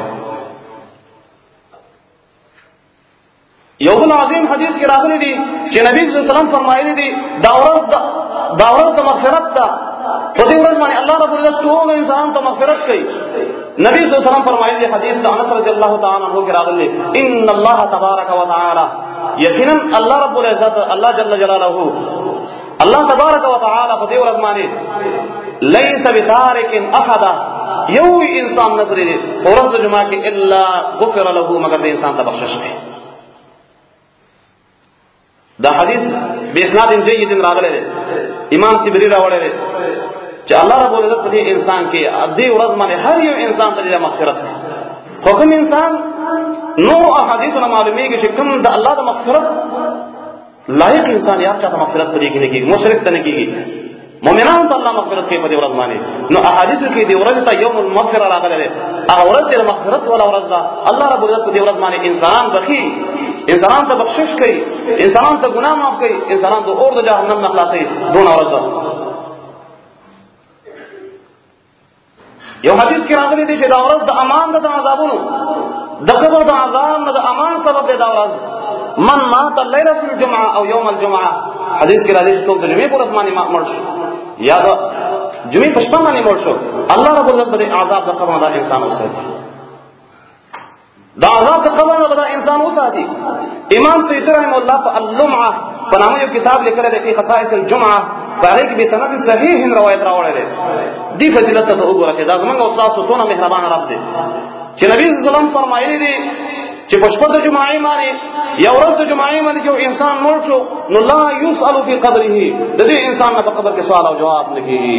یو بل عظیم حدیث کې راغلی دی چې نبی صلی الله علیه وسلم فرمایلی دی دا ورځ دا ورځ د مغفرت ده، په دې ورځ باندې الله رب العزت ټول انسان ته مغفرت کوي. نبی صلی الله علیه وسلم فرمایلی دی حدیث د انس رضی الله تعالی عنہ کې راغلی، ان الله تبارک وتعالى، یقینا الله رب العزت الله جل جلاله الله تبارک وتعالى په دې ورځ باندې ليس بتارك احد، یو انسان نظر دی ورځ د جمعه کې الا غفر له، مگر د انسان ته بخشش کوي. دا حدیث باسناد جيد راغلی دی، امام طبری راوړی دی چې الله رب العزت په دې انسان کې دې ورځ باندې هر یو انسان ته مغفرت کوي. خو کوم انسان نو احادیثونه معلومیږي چې کوم د الله د مغفرت لایق انسان یا چاته مغفرت پدې کې نه کیږي، مشرک ته نه کیږي، مؤمنانو ته الله مغفرت کوي په دې ورځ باندې. نو احادیث کې دې ورځ ته یوم المغفرة راغلی دی، هغه ورځ د مغفرت ولا ورځ ده. الله رب العزت په دې ورځ باندې انسان بخي، انسان ته بخشش کوي، انسان ته ګناه معاف کوي، انسان ته اور د جهنم نه خلاصي. دونه ورځ ده. یو حدیث کې راغلی دی چې دا ورځ د امان ده د عذابونو، د قبر د عذاب نه د امان سبب دی دا ورځ. من مات ليله الجمعه او يوم الجمعه، حدیث کې راځي چې څوک د جمعې په ورځ باندې مړ شو یا د جمعې په شپه باندې مړ شو، الله رب العزت د عذاب د قبر نه انسان وساتي، دا عذاب د قبر نه د انسان وساتي. امام سیوطی رحمه الله په اللمعه په نامه یو کتاب لیکلی دی، په خصائص الجمعه، په هغې کې به سند صحیح روایت راوړی دی. دې فضیلت ته وګوره چې دا زموږ استاد څونه مهربان رب دی چې نبی صلی الله علیه وسلم فرمایلی دی چې په شپه د جمعې باندې یا ورځ د جمعې باندې یو انسان مړ شو نو لا یسأل فی قبره، د دې انسان نه په قبر کې سوال او جواب نه کېږي.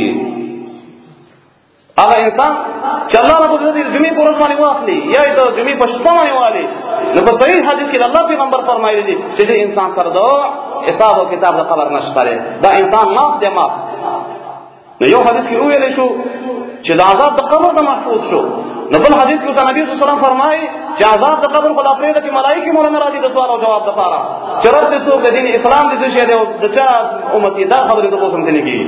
هغه انسان چې الله رب العزت د جمعې په ورځ باندې واخلي یا د جمعې په شپه باندې واخلي، نو په صحیح حدیث کې الله پیغمبر فرمایلی دی چې دې انسان سره د حساب او کتاب د قبر نشته، دا انسان معاف دی معاف. نو یو حدیث کې ویل شو چې د عذاب د قبر نه محفوظ شو، نو بل حدیث کې نبی صلی الله علیه وسلم فرمایي چې عذاب د قبر خدا پرې د چې ملائکه مولانا راځي د سوال او جواب لپاره، چې راته څوک د دین اسلام د څه دی او د چا امتی دا خبره د قسم دي کیږي،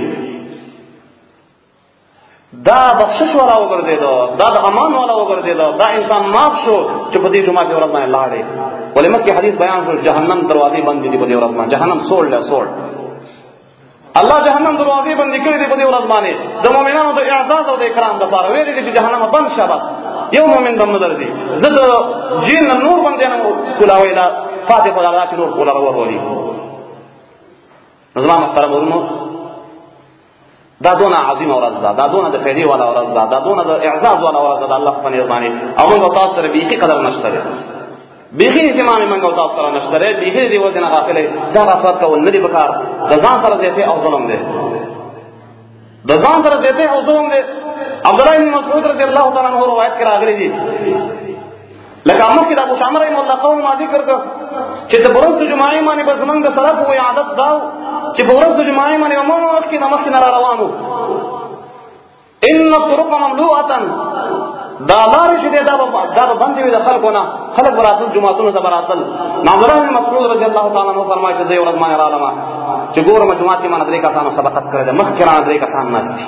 دا بخشش والا وګرځیدو، دا د امان والا وګرځیدو، دا انسان معاف شو چې په دې جمعه کې ورځ باندې لاړې. ولې مکه حدیث بیان شو جهنم دروازې بند دي په دې ورځ باندې، جهنم سوړ له سوړ الله جهنم دروازې بند کړې دي په دې ورځ باندې د مؤمنانو د اعزاز او د اکرام لپاره. ویل دي چې جهنم بند شابه یو مؤمن دم نه درځي، زه د جین نور باندې نه کولاوي دا فاتح خدای چې نور کولا ورولي. نظام محترم ورونو، دا دونه عظیم ورځ ده، دا دونه د فائدې والا ورځ ده، دا دونه د اعزاز والا ورځ ده الله په نعمت باندې. او موږ تاسو سره بیخي قدر نشته، بیخي اهتمام موږ تاسو سره نشته، بیخي دې وځنه غافلې دا غفلت کول نه دی پکار. د ځان سره زیاته او ظلم دی، د ځان سره زیاته او ظلم دی. عبد الله بن مسعود رضی الله تعالی عنہ روایت کې راغلی دی، لکه مخکې د ابو شامر رحمه الله قول ما ذکر کړ چې د ورځ د جمعې باندې به زمونږ د سلف وې عادت دا چې په ورځ د جمعې باندې موږ مخکې د مخکې نه را روانو، ان الطرق مملوءه، دا لارې چې دا دا باندې وي د خلکو نه، خلک براتل جمعتونو ته براتل. عبد الله بن مسعود رضی الله تعالی عنہ فرمایي چې زه ورځ باندې رالم چې ګورم جمعه کې باندې درې کسانو سبقت کړی ده، مخکې را درې کسان نه دي.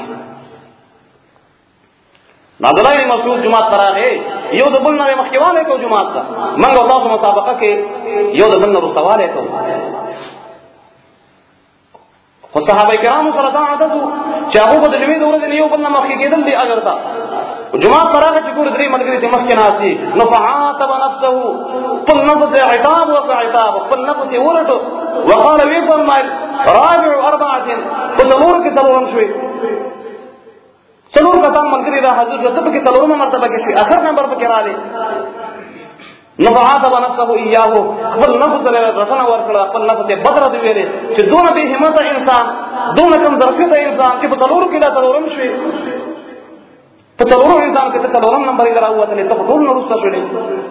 عبد الله بن مسعود جمعه تراغه یو د بل نه مخکېواله کو جمعه ته، موږ تاسو مسابقه کې یو د بل نه رسواله کو. خو صحابه کرامو سره دا عادت چې هغه د جمعې د ورځې یو بل نه مخکې کېدل دي. اگر تا جمعه تراغه چې ګور درې ملګری ته مخکې ناسي نو فعاتب نفسه، قل نفس عتاب وعتاب، قل نفس ورته وقال وی فرمایل رابع اربعه، فلور کې څلورم شوي، څلور کسان ملګری را حاضر شو، ته په کې څلورمه مرتبه کې شي، اخر نمبر په کې راځي. نو عاتب نفسه اياه خپل نفس له رټنه ورکړه، خپل نفس ته بدر دی ویلې چې دون به همت انسان، دون کم ظرفیت انسان چې په تلورو کې دا تلورم شوي، په تلورو انسان کې ته تلورم نمبر یې راووتلې، ته ټول نه رسته شولې.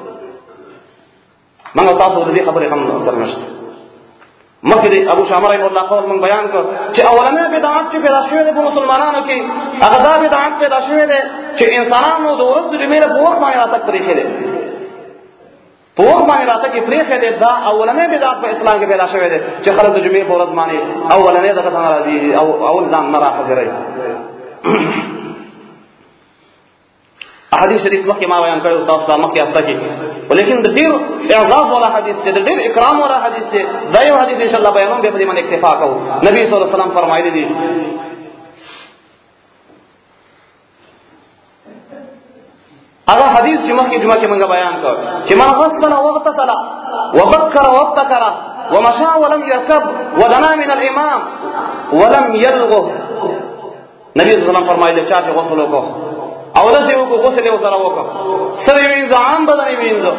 موږ تاسو د دې خبرې هم سر نشته. مخکې ابو شامر رحمه الله قول موږ بیان کړ چې اولنې بدعت چې پیدا شوې ده په مسلمانانو کې، هغه دا بدعت پیدا شوې ده چې انسانانو د ورځې د جمعې په وخت باندې راتګ پرېښی دی، په وخت باندې راتګ یې پرېښی دی. دا اولنې بدعت په اسلام کې پیدا شوې ده چې خلک د جمعې په ورځ باندې اولنې دغه څنګه راځي او اول ځان نه راحاضروي. احادیث شریف مخکې ما بیان کړو تاسو ته مخکې هفته کې، ولیکن د ډېر اعزاز والا حدیث دی، د ډېر اکرام والا حدیث دی. دا یو حدیث ان شاء الله بیانوم، بیا په دې باندې اکتفا کوو. نبی صلی الله علیه وسلم فرمایلی دي هغه حدیث چې مخکې جمعه کې موږ بیان کړ چې من غسل واغتسل وبكر وابتكر ومشى ولم يركب ودنا من الامام ولم يلغه. نبی صلی الله علیه وسلم فرمایلی چې چا غسل وکړو او داسې وکړو، غسل یې ورسره وکړو، سر یې وینځه، عام بدن یې وینځه،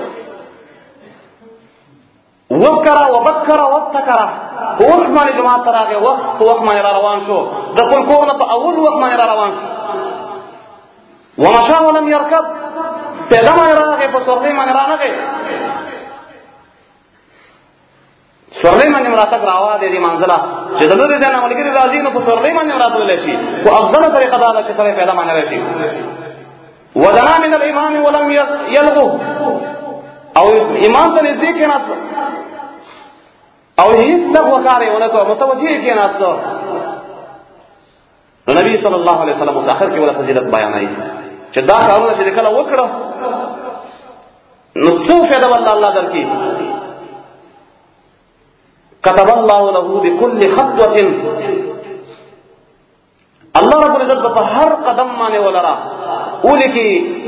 وبکره وبکره وابتکره، په وخت باندې جماعت ته راغی، وخت په وخت باندې را روان شو، د خپل کور نه په اول وخت باندې را روان شو. ومشى ولم يركب، پیاده باندې راغی، په سورلۍ باندې رانغی، سورلۍ باندې مراتب راوا دي دې منزله چې د لوري ځان ملګری راځي نو په سورلۍ باندې راتللی شي، خو افضله طریقه دا ده چې سړی پیاده باندې راشي. ودنا من الامام ولم يلغو، او امام ته نږدې کېناست او هیڅ لغوه کار یې ونه کړ، متوجه یې کېناست. نو نبی صلی الله علیه وسلم اوس اخر کې ولا فضیلت بیانوي چې دا کارونه چې کله وکړه نو څو فایده والله الله درکړي. كتب الله له بكل خطوة، الله رب العزت په هر قدم باندې ولرا ولکي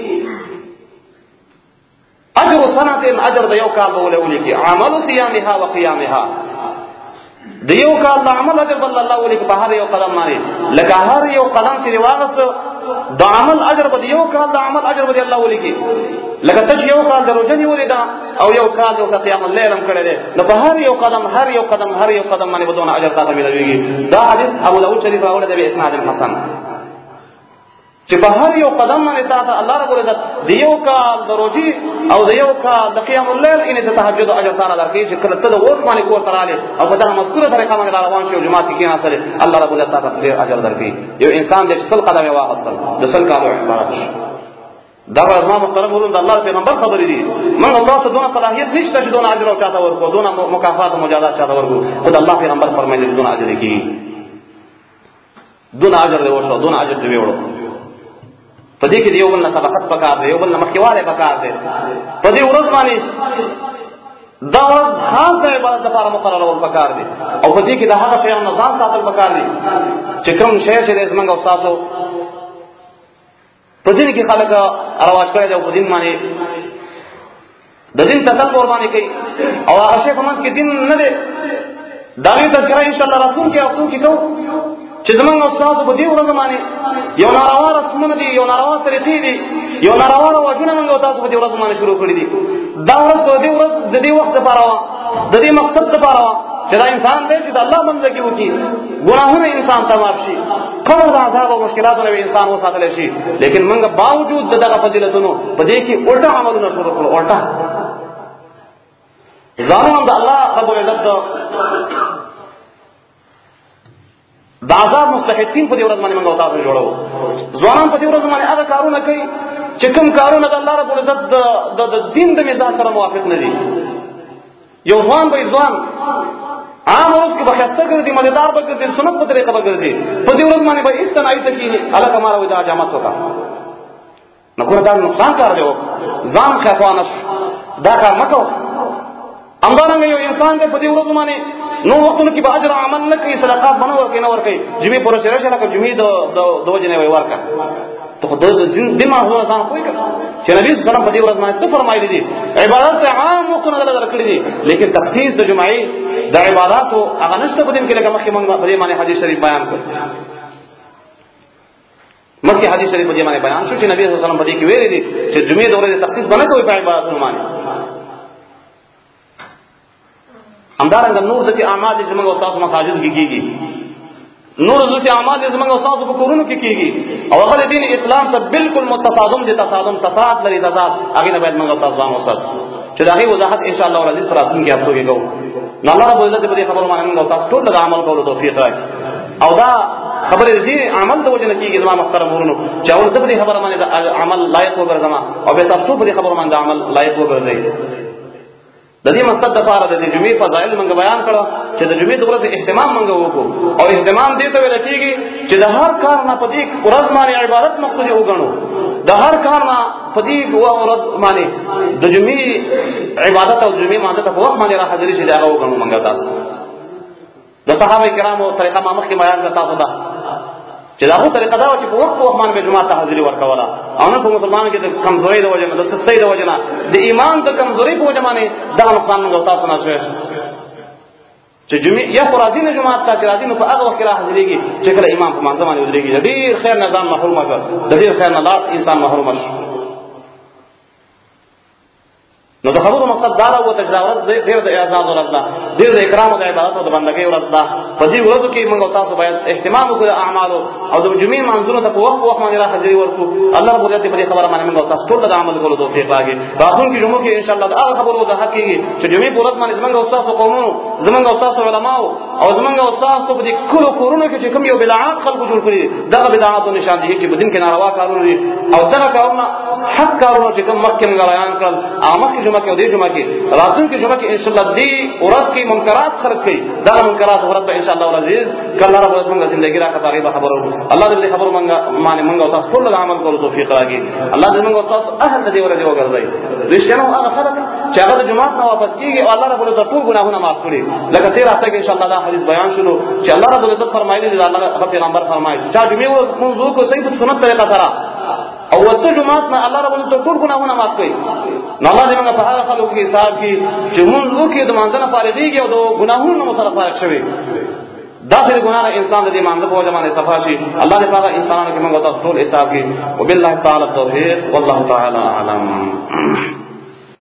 اجر سنه، اجر د یو کال به ولکي، عمل صيامها وقيامها، د یو کال د عمل اجر بل الله ولکي په هر یو قدم باندې، لکه هر یو قدم چې واغست د عمل اجر به یو کال د عمل اجر به الله ولکي، لکه ته یو کال د روزه نیولې او یو کال د قیام الليل هم کړی دی، نو په هر یو قدم هر یو قدم هر یو قدم باندې بدون اجر تاسو ملويږي. دا حدیث ابو داود شریف راوړی دی باسناد حسن چې په هر یو قدم باندې تاسو الله رب العزت د یو کال د روزي او د یو کال د قیام الليل ان د تهجد اجر تعالی درکړي چې کله ته د اوس باندې کور تراله او په دا مذکوره طریقه باندې روان شي او جماعت کې نه سره الله رب العزت تاسو ته اجر درکړي. یو انسان د څل قدم واخصل د څل کالو عبارت شي. دا ازما محترم ورون د الله پیغمبر خبرې دي، موږ تاسو دونه صلاحیت نشته چې دونه اجر او چاته ورکو، دونه مکافات او مجازات چاته ورکو، خدای الله پیغمبر فرمایلی دونه اجر کی، دونه اجر دی وشو، دونه اجر دی وړو. په دې کې یو بل نه طبقات پکار دی، یو بل نه مخکیواله پکار دی. په دې ورځ باندې دا ورځ خاص د عبادت لپاره مقررول پکار دی، او په دې کې د هغه شیانو ځان ساتل پکار دی چې کوم شی چې زمونږ او تاسو په دین کې خلک رواج کړی دی، په دین باندې د دین تکل قرباني کوي او هغه شی په منځ کې دین نه دی. دا وی تذکرہ ان شاء الله رسول کې او کې کوو چې زمونږ او تاسو په دې ورځ باندې یو ناروا رسمونه دي، یو ناروا طریقې دي، یو ناروا رواجونه موږ او تاسو په دې ورځ باندې شروع کړی دي. دا ورځ د دې ورځ د دې وخت لپاره د دې مقصد لپاره چې دا انسان دې چې د الله بندګي وکړي، ګناهونه انسان ته معاف شي، قبر د عذاب او مشکلاتونو به انسان وساتل شي. لیکن موږ باوجود دغه فضیلتونو په دې کې الټا عملونه شروع کړو، الټا ځانونه د الله رب العزت د عذاب مستحقین په دې ورځ باندې موږ او تاسو جوړو. ځوانان په دې ورځ باندې هغه کارونه کوي چې کوم کارونه د الله رب العزت د دین د مزاج سره موافق نه دي. یو ځوان به ځوان عام ورځ کې بخښته ګرځي، مزیدار به ګرځي، سنت په طریقه به ګرځي، په دې ورځ باندې به استنای ته کیږي الله کماره ودا جامت وکړه. نو ګور دا نقصان کار دی، ځان خفانش دا کار مکو. امدارنګ یو انسان دې په دې ورځ باندې نو وختونو کې به اجر عمل نه کوي، صدقات باندې ورکوي نه ورکوي، جمی پر سره سره کوي، جمی د د وجنه وي ورکا ته خو د دماغ هو ځان کوی کړه چې نبی صلی الله علیه وسلم په دې ورځ باندې څه فرمایلی دي. عبادت عام وختونه دلته درکړي دي، لیکن تخصیص د جمعې د عبادتو هغه نشته په دې کې، لکه مخکې موږ په دې باندې حدیث شریف بیان کړ. مخکې حدیث شریف په دې باندې بیان شو چې نبی صلی الله علیه وسلم په دې کې ویلي دي چې جمعې د ورځې تخصیص باندې کوي په عبادتونو باندې. همدارنګه نور د اعمال چې موږ استاد مساجد کې کیږي، نور د اعمال چې موږ استاد په کورونو کې کیږي، او هغه دین اسلام سره بالکل متصادم دي، تصادم تضاد لري، تضاد هغه نه باید موږ استاد ځان وسات چې دا غي وضاحت ان شاء الله ولذي تراتون کې هفتو کې کوو. نو الله رب عزت په دې خبرو باندې موږ استاد ټول د عمل کولو توفیق راکړي. او دا خبره دې عمل ته وجه نه کیږي زما محترم ورونو چې اول ته دې خبره باندې عمل لایق وګرځما او به تاسو په دې خبره باندې عمل لایق وګرځي. د دې مقصد د پاره د جمعې فضایل موږ بیان کړو چې د جمعې د ورځې اهتمام موږ وکړو، او اهتمام دې ته ویل کېږي چې د هر کار نه په دې ورځ باندې عبادت مقصود وګڼو، د هر کار نه په دې ورځ باندې د جمعې عبادت او جمعې ماده ته په وخت باندې را حاضرې شي دا وګڼو موږ تاسو. د صحابه کرامو طریقه ما مخکې بیان کړه تاسو ته چې دا هغه طریقه دا و چې په وخت په وخت باندې جمعه ته حاضري ورکوله، او نه په مسلمانانو کې د کمزوري د وجه نه، د سستۍ د وجه نه، د ایمان د کمزوري په وجه باندې دا نقصان موږ تاسو نه شوی چې جمعه یا قرازي نه جمعه ته چې راځي نو په هغه وخت را حاضرېږي چې کله امام په منځ باندې ودرېږي، د ډېر خیر نه ځان محروم کړ، د ډېر خیر نه لاړ انسان محروم شي. نو د خبرو مقصد دا راو ته چې دا ورځ ډېر د اعزاز ورځ ده، ډېر د اکرام او د عبادت او د بندګۍ ورځ ده. په دې ورځو کې موږ تاسو باید اهتمام وکړو د اعمالو او د جمعې منځونو ته په وخت په وخت باندې را حاضري ورکړو. الله رب العزت په دې خبره باندې موږ تاسو ټول د عمل کولو توفیق راکړي. راتلونکي جمعو کې ان شاء الله دا خبرو وضاحت کیږي چې جمعې په ورځ باندې زموږ استاد قومونو، زموږ استاد علماء او زموږ استاد په دې کلو کورونو کې چې کوم یو بدعات خلق جوړ کړي، دا بدعات او نشان دي چې بدین کې ناروا کارونه دي، او دا کارونه حق کارونه چې کوم مخکې موږ بیان کړل، هغه مخکې جمعه کې او دې جمعه کې راتلونکي جمعه کې ان شاء الله دې ورځ کې منکرات خرج کړي، دا منکرات ورځ به ان شاء الله العزيز کله رب موږ زندگی را کړی به خبرو. الله دې خبرو موږ باندې موږ تاسو ټول عمل کولو توفیق راکړي. الله دې موږ تاسو اهل دې ورځې وګرځي. رښتینو هغه خلک چې هغه د جمعه نه واپس کیږي او الله رب ال ټول ګناهونه معاف کړي. لکه تیر هفته کې ان شاء الله دا حدیث بیان شلو چې الله رب ال فرمایلی دي، الله پیغمبر فرمایي چې جمعه ورځ موږ کو صحیح سنت طریقه سره او وته جمعه نه الله رب ال ټول ګناهونه معاف کړي. نو الله دې موږ په هغه خلکو کې حساب کې چې موږ وکړو د مانځنه فارغيږي او د ګناهونو سره فارغ شوي، دا سره ګناه انسان دې مانځه په وجه باندې صفا شي. الله دې هغه انسانانو کې موږ تاسو ټول حساب کې. وبالله تعالی التوفیق والله تعالی اعلم.